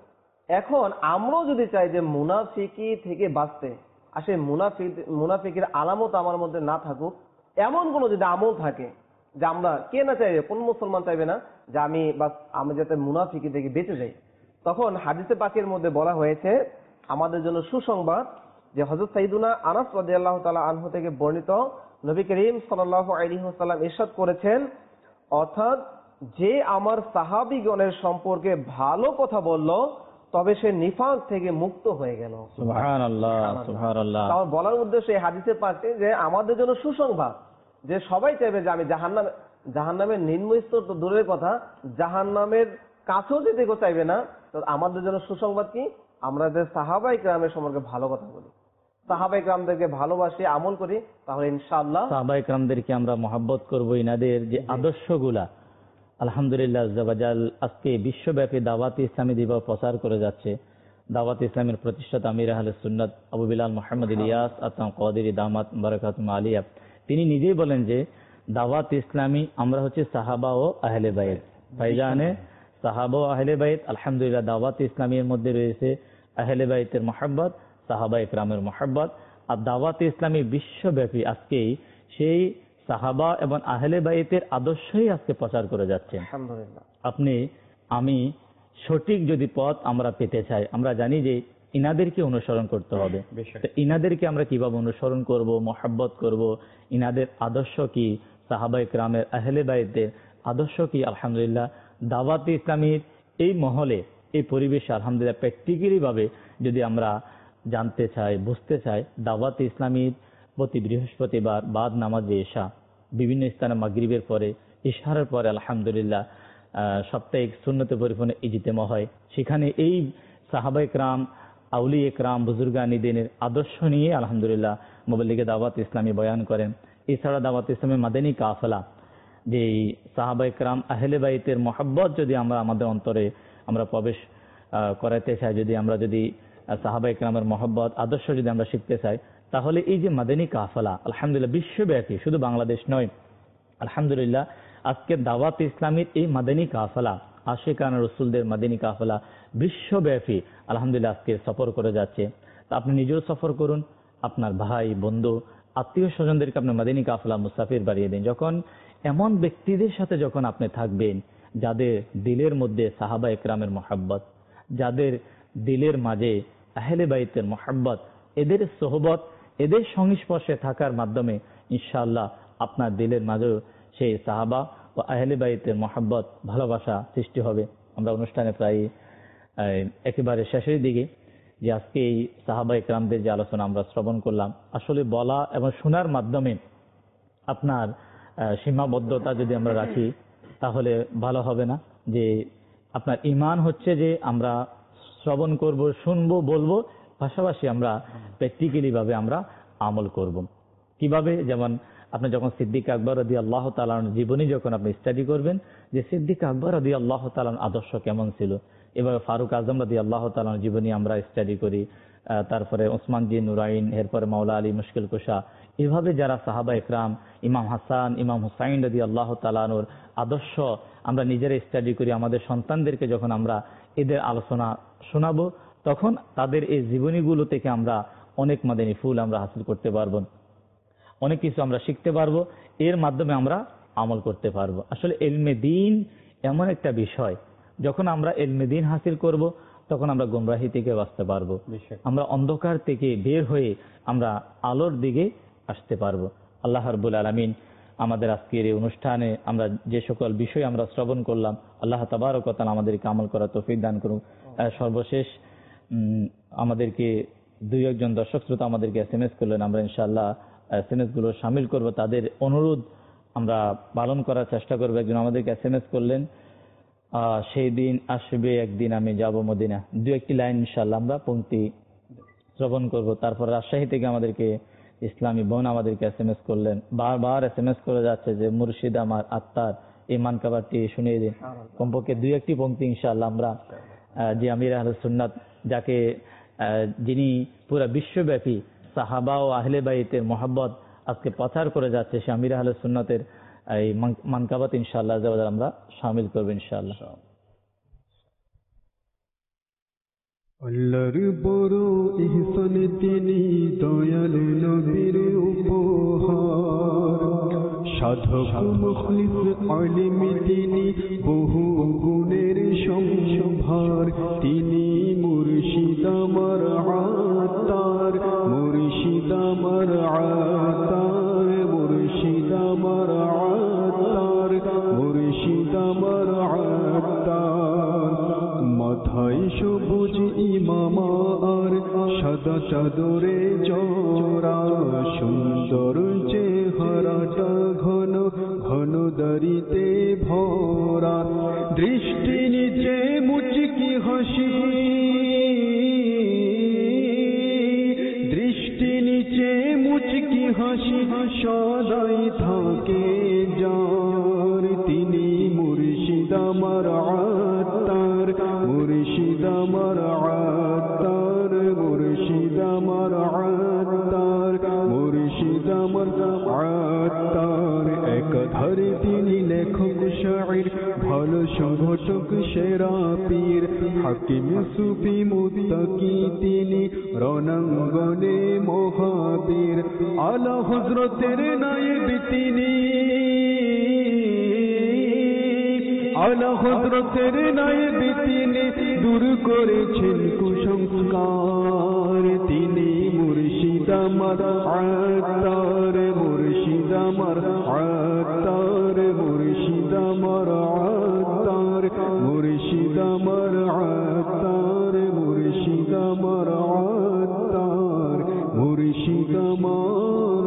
এখন আমরাও যদি চাই যে মুনাফিকি থেকে বাঁচতে, আর সেই মুনাফিক মুনাফিকের আলামত আমার মধ্যে না থাকুক, এমন কোন যদি আমল থাকে যে আমরা, কে না চাইবে, কোন মুসলমান চাইবে না যে আমি বাস আমি যাতে মুনাফিকি থেকে বেঁচে যাই, তখন হাদিসে পাকের মধ্যে বলা হয়েছে আমাদের জন্য সুসংবাদ, যে হযরত সাইয়্যিদুনা আনাস রাদিয়াল্লাহু তাআলা আনহু থেকে বর্ণিত, নবী করিম সাল্লাল্লাহু আলাইহি ওয়াসাল্লাম ইরশাদ করেছেন, অর্থাৎ যে আমার সাহাবীগণের সম্পর্কে ভালো কথা বলল, তবে সে নিফাক থেকে মুক্ত হয়ে গেল। সুবহানাল্লাহ, সুবহানাল্লাহ। আমার বলার উদ্দেশ্য এই হাদিসে পাকে যে আমাদের জন্য সুসংবাদ, যে সবাই চাইবে যে আমি জাহান্নাম জাহান্নামের নিম্ন স্তর তো দূরের কথা, জাহান্নামের কাছেও যেতে কেউ চাইবে না। তো আমাদের জন্য সুসংবাদ কি? আমরা যে সাহাবায়ে কেরামের সম্পর্কে ভালো কথা বলি, সাহাবায়ে কেরামদেরকে ভালোবাসি, আমল করি, তাহলে ইনশাআল্লাহ সাহাবায়ে কেরামদেরকে আমরা মহব্বত করব। ইনাদের যে আদর্শগুলা, আলহামদুলিল্লাহ আজ্জাওয়াজাল, আজকে বিশ্বব্যাপী দাওয়াত ইসলামী দিবস প্রচার করে যাচ্ছে। দাওয়াত ইসলামের প্রতিষ্ঠাতা আমির আহলে সুন্নাত আবু বিলাল মুহাম্মদ ইলিয়াস আতাম কাদেরী দামাত বারাকাতুহুম আলিয়া, তিনি নিজেই বলেন যে দাওয়াত ইসলামী আমরা হচ্ছে সাহাবা ও আহলে বাইত। ভাইজানে সাহাবা ও আহলে বাইত, আলহামদুলিল্লাহ দাওয়াত ইসলামীর মধ্যে রয়েছে আহলে বাইতের মহব্বত, সাহাবায়ে কেরামের মহব্বত। আর দাওয়াত ইসলামী বিশ্বব্যাপী আজকেই সেই সাহাবা এবং আহলে বাইতের আদর্শই আজকে প্রচার করে যাচ্ছে। আলহামদুলিল্লাহ। আপনি আমি সঠিক যদি পথ আমরা পেতে চাই, আমরা জানি যে ইনাদেরকে অনুসরণ করতে হবে। ইনাদেরকে আমরা কিভাবে অনুসরণ করব, মহব্বত করব, ইনাদের আদর্শ কি, সাহাবায়ে কেরামের আহলে বাইতের আদর্শ কি, আলহামদুলিল্লাহ দাওয়াত ইসলামীর এই মহলে, এই পরিবেশে আলহামদুলিল্লাহ প্র্যাকটিক্যালি ভাবে যদি আমরা জানতে চাই, বুঝতে চাই, দাওয়াত ইসলামীর প্রতি বৃহস্পতিবার বাদ নামাজে এশা, বিভিন্ন স্থানে মাগরিবের পরে, ইশারের পরে আলহামদুলিল্লাহ সাপ্তাহিক সুন্নতে পরিপূর্ণ ইজতেমা হয়। সেখানে এই সাহাবায়ে কেরাম, আউলিয়ে কেরাম, বুজুর্গানি দ্বীনের আদর্শ নিয়ে আলহামদুলিল্লাহ মুবল্লিগে দাওয়াত ইসলামী বয়ান করেন। এছাড়া দাওয়াত ইসলামের মাদানী কাফেলা, যে সাহাবায়ে কেরাম আহলে বাইতের মহব্বত যদি আমরা আমাদের অন্তরে আমরা প্রবেশ করাতে চাই, যদি আমরা যদি সাহাবায়ে কেরামের মহব্বত আদর্শ যদি আমরা শিখতে চাই, তাহলে এই যে মাদানী কাফেলা আলহামদুলিল্লাহ বিশ্বব্যাপী, শুধু বাংলাদেশ নয়, আলহামদুলিল্লাহ আজকে দাওয়াত ইসলামীর এই মাদানী কাফেলা, আশিকানা রাসূলদের মাদানী কাফেলা বিশ্বব্যাপী আলহামদুলিল্লাহ আজকে সফর করে যাচ্ছে। তা আপনি নিজেও সফর করুন, আপনার ভাই, বন্ধু, আত্মীয় স্বজনদেরকে আপনি মাদানী কাফেলা মুসাফির বাড়িয়ে দিন। যখন এমন ব্যক্তিদের সাথে যখন আপনি থাকবেন যাদের দিলের মধ্যে সাহাবায়ে কেরামের মহব্বত, যাদের দিলের মাঝে আহলে বাইতের মহব্বত, এদের সোহবত, এদের সংস্পর্শে থাকার মাধ্যমে ইনশাআল্লাহ আপনার দিলের মাঝেও সেই সাহাবা ও আহলে বাইতের মহব্বত, ভালোবাসা সৃষ্টি হবে। আমরা অনুষ্ঠানে প্রায় একেবারে শেষের দিকে, যে আজকে এই সাহাবায়ে কেরামদের যে আলোচনা আমরা শ্রবণ করলাম, আসলে বলা এবং শোনার মাধ্যমে আপনার সীমাবদ্ধতা যদি আমরা রাখি তাহলে ভালো হবে না। যে আপনার ঈমান হচ্ছে যে আমরা শ্রবণ করব, শুনবো, বলবো, পাশাপাশি আমরা প্র্যাকটিক্যালি ভাবে আমরা আমল করব। কিভাবে? যেমন আপনি যখন সিদ্দিক আকবর রাদিয়াল্লাহু তাআলার জীবনী যখন আপনি স্টাডি করবেন, যে সিদ্দিক আকবর রাদিয়াল্লাহু তাআলার আদর্শ কেমন ছিল, এভাবে ফারুক আজম রাদিয়াল্লাহু তাআলার জীবনী আমরা স্টাডি করি, তারপরে ওসমান বিন নুরাইন, এরপরে মাওলা আলী মুশকিল কুশা, এভাবে যারা সাহাবা ইকরাম, ইমাম হাসান, ইমাম হুসাইন রাদিয়াল্লাহু তাআলার আদর্শ আমরা নিজেরা স্টাডি করি, আমাদের সন্তানদেরকে যখন আমরা এদের আলোচনা শোনাবো, তখন তাদের এই জীবনীগুলো থেকে আমরা অনেক মাদানী ফুল আমরা হাসিল করতে পারবো, অনেক কিছু আমরা শিখতে পারবো, এর মাধ্যমে আমরা আমল করতে পারবো। আসলে ইলমে দ্বীন এমন একটা বিষয়, যখন আমরা ইলমে দ্বীন হাসিল করব, তখন আমরা গুমরাহি থেকে বাঁচতে পারবো, আমরা অন্ধকার থেকে বের হয়ে আমরা আলোর দিকে আসতে পারবো। আল্লাহ রাব্বুল আলামিন আমাদের আজকের এই অনুষ্ঠানে আমরা যে সকল বিষয় আমরা শ্রবণ করলাম, আল্লাহ তাবারক ওয়া তাআলা আমাদেরকে আমল করার তৌফিক দান করুন। সর্বশেষ আমাদেরকে দুই একজন দর্শক শ্রোতা আমাদেরকে এস এম এস করলেন, আমরা ইনশাআল্লাহ এস এম এস গুলো শামিল করবো, তাদের অনুরোধ আমরা পালন করার চেষ্টা করবো। একজন আমাদেরকে এস এম এস করলেন, আহ সেই দিন আসবে একদিন আমি যাব মদিনা, দু একটি লাইন ইনশাআল্লাহ আমরা পংক্তি শ্রবণ করব। তারপর রাজশাহী থেকে আমাদেরকে ইসলামী বোন আমাদেরকে এস এম এস করলেন, বারবার এস এম এস করে যাচ্ছে যে মুর্শিদ আমার আত্মার এই মানকাবারটি শুনিয়ে দিন, কমপক্ষে দুই একটি পংক্তি ইনশাআল্লাহ আমরা যে আমির আহলে সুন্নাত, যাকে যিনি পুরো বিশ্বব্যাপী সাহাবা ও আহলে বাইতের মহব্বত আজকে প্রচার করে যাচ্ছে, সে আমির আহলে সুন্নাতের এই মানকাবাত ইনশাআল্লাহ আমরা শামিল করব ইনশাআল্লাহ। আল্লাহর বড় ইহসান তিনি দয়াল নবীর উপহার, সাধক মুখলিস আলিম তিনি বহু গুণের সম্ভার, তিনি মুর্শিদ আমার আত্মার, মুর্শিদ আমার আত্মার, মুর্শিদ আমার আত্মার, মুর্শিদ আমার আত্মার। মাথায় সবুজ ইমামা আর সাদা চাদরে জরা, সুন্দর চেহারাটা ঘন ঘন দাড়িতে ভরা, দৃষ্টি নিচে মুচকি হাসি, দৃষ্টি নিচে মুচকি হাসি সদাই থাকে যার, তিনি মুর্শিদ আমার আত্মার, মুর্শিদ আমার আত্মার, মুর্শিদ আমার আত্মার, মুর্শিদ আমার আত্মার। একাধারে তিনি লেখক শাইর, ভালো সংগঠক সেরা পীর, হাকিম সুফি মুত্তাকি তিনি রণাঙ্গনে মহাবীর, আলা হযরতের নায়েব তিনি, আলা হযরতের নায়েব তিনি, দূর করেছেন কুসংস্কার, তিনি মুর্শিদ আমার আত্মার, মুর্শিদ আমার আত্মার, মুর্শিদ আমার আত্মার, মুর্শিদ আমার আত্মার, মুর্শিদ আমার আত্মার, মুর্শিদ আমার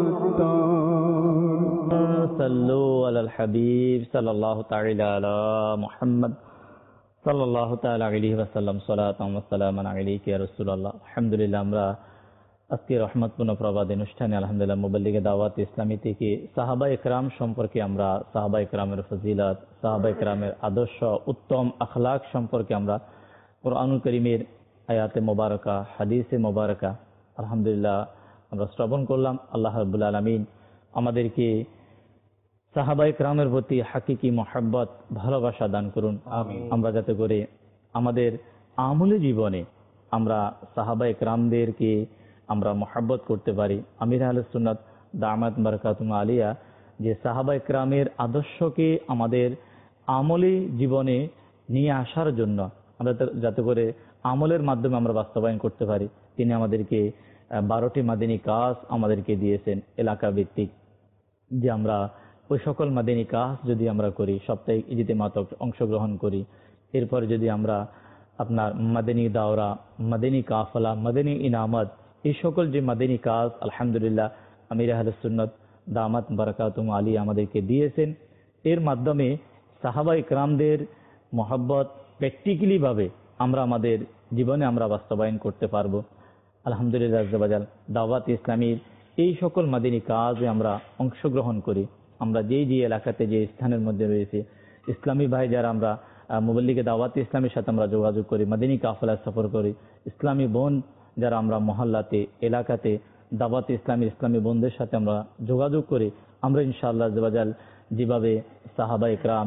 আত্মার। সাল্লু আলাল হাবিব সাল্লাল্লাহু তাআলা আলা মুহাম্মদ সাল্লাল্লাহু তাআলা আলাইহি ওয়াসাল্লাম, সালাতাম ওয়া সালামান আলাইকা ইয়া রাসূলুল্লাহ। আলহামদুলিল্লাহ, আমরা আজকে রহমতপূর্ণ প্রবাদ অনুষ্ঠানে আলহামদুলিল্লাহ মুবাল্লিগে দাওয়াত ইসলামী থেকে সাহাবা ইকরাম সম্পর্কে আমরা সাহাবা ইকরামের ফজিলত, সাহাবা ইকরামের আদর্শ, উত্তম আখলাক সম্পর্কে আমরা কুরআনুল কারীমের আয়াতে মোবারকা, হাদিসে মোবারকা আলহামদুলিল্লাহ আমরা শ্রবণ করলাম। আল্লাহ রাব্বুল আলামিন আমাদেরকে সাহাবা ইকরামের প্রতি হাকিকি মহব্বত, ভালোবাসা দান করুন। আমরা যাতে করে আমাদের আমলি জীবনে আমরা সাহাবা ইকরামদেরকে আমরা মহব্বত করতে পারি। আমির আহলে সুন্নাত দামাত বারাকাতুম আলিয়া যে সাহাবা ইকরামের আদর্শকে আমাদের আমলি জীবনে নিয়ে আসার জন্য আমরা যাতে করে আমলের মাধ্যমে আমরা বাস্তবায়ন করতে পারি, তিনি আমাদেরকে বারোটি মাদিনী কাজ আমাদেরকে দিয়েছেন এলাকা ভিত্তিক, যে আমরা ওই সকল মাদিনী কাজ যদি আমরা করি, সাপ্তাহিক ইজতিমাতে অংশগ্রহণ করি, এরপরে যদি আমরা আপনার মাদিনী দাওরা, মাদিনী কাফলা, মাদিনী ইনামত, এই সকল যে মাদিনী কাজ আলহামদুলিল্লাহ আমির আহলে সুন্নাত দামাত বারাকাতুম আলী আমাদেরকে দিয়েছেন, এর মাধ্যমে সাহাবা ইকরামদের মহব্বত প্র্যাকটিক্যালি ভাবে আমরা আমাদের জীবনে আমরা বাস্তবায়ন করতে পারবো। আলহামদুলিল্লাহ আজ্জাবাজাল দাওয়াত ইসলামীর এই সকল মাদিনী কাজে আমরা অংশগ্রহণ করি। আমরা যেই যে এলাকাতে যে স্থানের মধ্যে রয়েছে, ইসলামী ভাই যারা আমরা মুবল্লিগে দাওয়াতে ইসলামের সাথে আমরা যোগাযোগ করি, মাদিনী কাফেলায় সফর করি, ইসলামী বোন যারা আমরা মহল্লাতে এলাকাতে দাওয়াতে ইসলামী ইসলামী বোনদের সাথে আমরা যোগাযোগ করি, আমরা ইনশাআল্লাহ আযওয়াজাল যেভাবে সাহাবা ইকরাম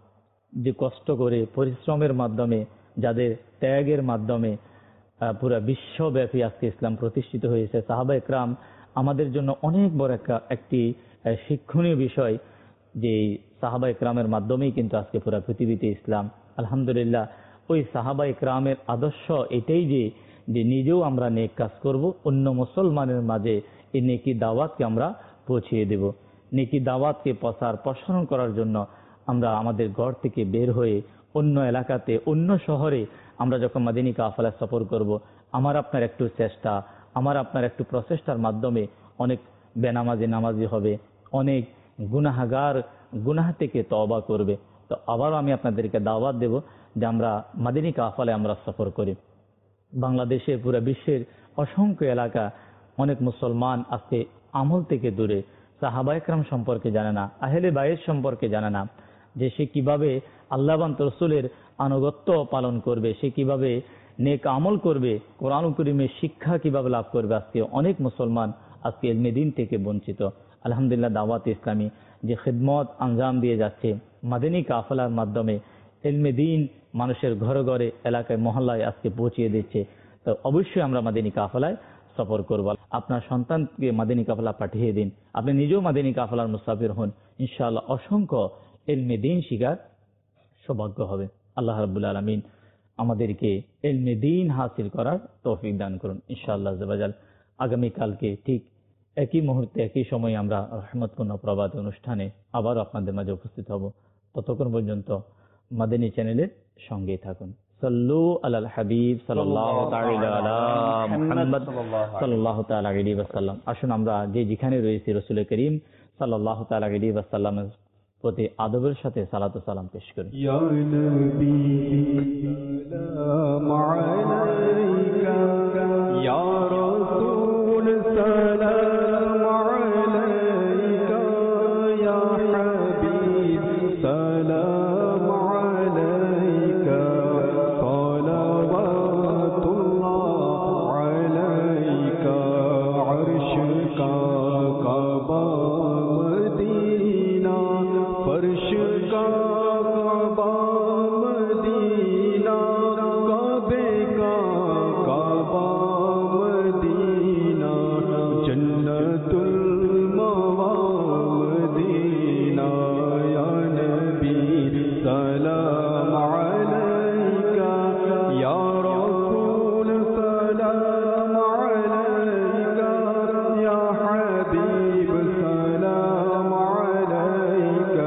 যে কষ্ট করে পরিশ্রমের মাধ্যমে, যাদের ত্যাগের মাধ্যমে পুরো বিশ্বব্যাপী আজকে ইসলাম প্রতিষ্ঠিত হয়েছে, সাহাবা ইকরাম আমাদের জন্য অনেক বড় একটা একটি শিক্ষণীয় বিষয়, যে সাহাবা ইকরামের মাধ্যমেই কিন্তু আজকে পুরো পৃথিবীতে ইসলাম। আলহামদুলিল্লাহ, ওই সাহাবা ইকরামের আদর্শ এটাই যে যে নিজেও আমরা নেক কাজ করব, অন্য মুসলমানের মাঝে এই নেকি দাওয়াতকে আমরা পৌঁছিয়ে দেব। নেকি দাওয়াতকে প্রচার প্রসারণ করার জন্য আমরা আমাদের ঘর থেকে বের হয়ে অন্য এলাকাতে, অন্য শহরে আমরা যখন মাদিনী কাফেলা সফর করব, আমার আপনার একটু চেষ্টা, আমার আপনার একটু প্রচেষ্টার মাধ্যমে অনেক বেনামাজি নামাজি হবে, অনেক গুনাহগার গুনাহ থেকে তওবা করবে। তো আবারও আমি আপনাদেরকে দাওয়াত দেব যে আমরা মাদিনী কাফেলায় আমরা সফর করি। বাংলাদেশের পুরো বিশ্বের অসংখ্য এলাকা অনেক মুসলমান আজকে আমল থেকে দূরে, সাহাবা ইকরাম সম্পর্কে জানে না, আহলে বাইত সম্পর্কে জানে না, যে সে কিভাবে আল্লাহবান রাসূলের আনুগত্য পালন করবে, সে কিভাবে নেক আমল করবে, কোরআন কারীমের শিক্ষা কিভাবে লাভ করবে। আজকে অনেক মুসলমান আজকে ইলমে দ্বীন থেকে বঞ্চিত। আলহামদুলিল্লাহ, দাওয়াত ইসলামী যে খিদমত আঞ্জাম দিয়ে যাচ্ছে মাদিনী কাফেলার মাধ্যমে, ইলমে দ্বীন মানুষের ঘরে ঘরে এলাকায় মহল্লায় আজকে পৌঁছিয়ে দিচ্ছে। তো অবশ্যই আমরা মাদিনী কাফেলায় সফর করব। আপনার সন্তানকে মাদিনী কাফেলা পাঠিয়ে দিন, আপনি নিজেও মাদিনী কাফেলার মুসাফির হন, ইনশাআল্লাহ অসংখ্য ইলমে দ্বীন শিখার সৌভাগ্য হবে। আল্লাহ রাব্বুল আলামিন আমাদেরকে ইলমে দ্বীন হাসিল করার তৌফিক দান করুন ইনশাআল্লাহ আযওয়াজাল। আগামী কালকে ঠিক একই মুহূর্তে একই সময়ে আমরা রহমতপূর্ণ প্রবাদ অনুষ্ঠানে আবার আপনাদের মাঝে উপস্থিত হব। ততক্ষণ পর্যন্ত মাদিনী চ্যানেলের সঙ্গেই থাকুন। সাল্লু আলাল হাবিব সাল্লাল্লাহু তাআলা আলা মুহাম্মদ সাল্লাল্লাহু তাআলা আলাইহি ওয়াসাল্লাম। আসুন আমরা যে যেখানে রয়েছি রাসূল করিম সাল্লাল্লাহু তাআলা আলাইহি ওয়াসাল্লামের প্রতি আদবের সাথে সালাত ও সালাম পেশ করি। ইয়া নবী সালাম আলাইকা, ইয়া রাসূল সালাম আলাইকা, ইয়া হাবিব সালাম আলাইকা, সালাওয়াতুল্লাহ আলাইকা, আরশ কা কাবা মদিনা, फर्श का काबा मदीना, काबे का काबा मदीना, जन्नतुल मवा मदीना, या नबी सलाम अलैका, या रसूल सलाम अलैका, या हबीब सलाम अलैका,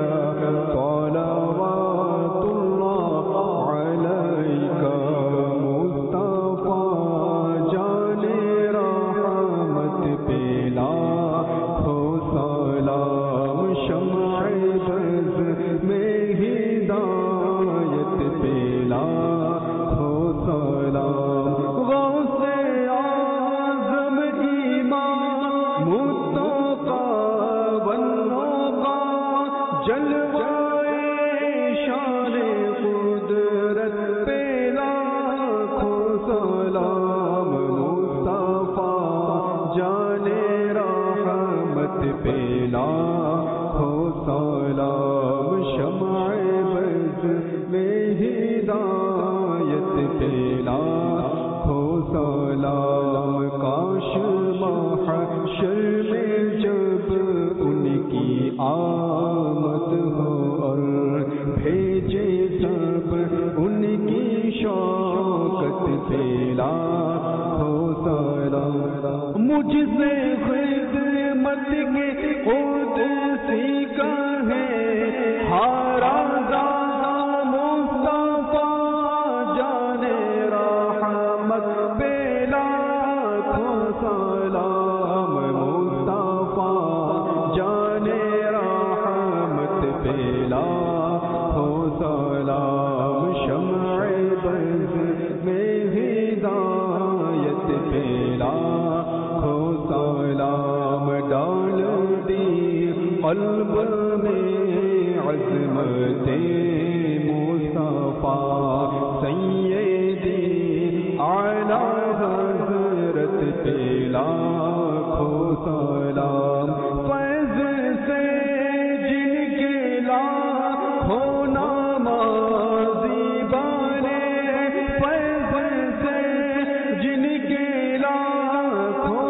मुझसे खिदमत के खुद सीखा है हारा मुस्तफा, जाने रहमत बेला खो सलाम मुस्तफा, जाने रहमत बेला खो सलाम, शम्अ बज़ में हिदायत बेला खो सलाम, कल्ब में अज़मते मुस्तफा सैयदी आला हज़रत पे लाखों सलाम। फैज़ से जिनके लाखों नमाज़ी बने, फैज़ से जिनके लाखों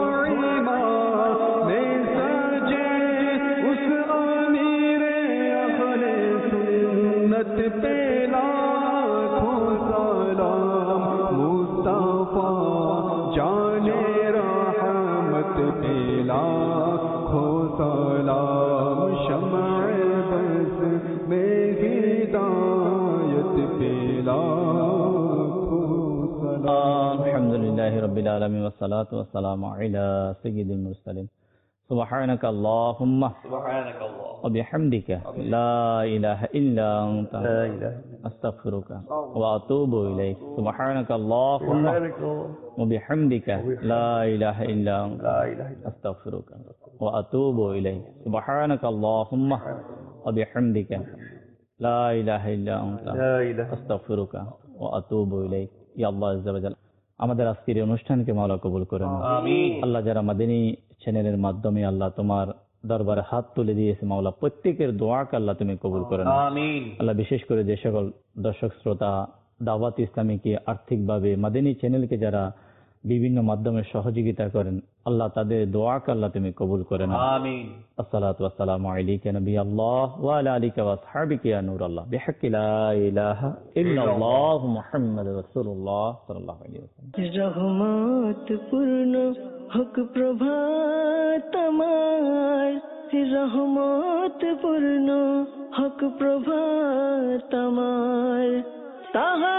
इमाम सजे, उस अमीर अहले सुन्नत पे लाखों सलाम। मुस्तफा जाने रहमत पे लाखों सलाम। शम्अ बस में हिदायत पे लाखों सलाम। अल्हम्दुलिल्लाहि रब्बिल आलमीन वस्सलातु वस्सलामु अला सय्यिदिल मुरसलीन। सुब्हानक अल्लाहुम्मा व बिहम्दिका ला इलाहा इल्ला अंता अस्तगफिरुका व अतूबु इलैक। सुब्हानक अल्लाहुम्मा व बिहम्दिका ला इलाहा इल्ला अंता अस्तगफिरुका व अतूबु इलैक। सुब्हानक अल्लाहुम्मा व बिहम्दिका ला इलाहा इल्ला अंता अस्तगफिरुका व अतूबु इलैक। या আল্লাহ আযজা ওয়া জাল, আমাদের আজকের এই অনুষ্ঠানকে মাওলা কবুল করে নাও। আল্লাহ যারা মাদানী চ্যানেলের মাধ্যমে আল্লাহ তোমার দরবারে হাত তুলে দিয়েছে মাওলা, প্রত্যেকের দোয়াকে আল্লাহ তুমি কবুল করে নাও। আল্লাহ বিশেষ করে যে সকল দর্শক শ্রোতা দাওয়াত ইসলামীকে আর্থিকভাবে মাদানী চ্যানেলকে যারা বিভিন্ন মাধ্যমে সহযোগিতা করেন, আল্লাহ তাদের দোয়াকে আল্লাহ তুমি কবুল করে নাও। আমিন। আসসালাতু ওয়াসসালামু আলাইকা নবী আল্লাহ ওয়া আলা আলিকা ওয়া আসহাবিকা ইয়া নূর আল্লাহ বিহাক্কি লা ইলাহা ইল্লাল্লাহ মুহাম্মাদুর রাসূলুল্লাহ সাল্লাল্লাহু আলাইহি ওয়াসাল্লাম। রহমত পূর্ণ হক প্রভাত আমার, রহমত পূর্ণ হক প্রভাত আমার, তাহা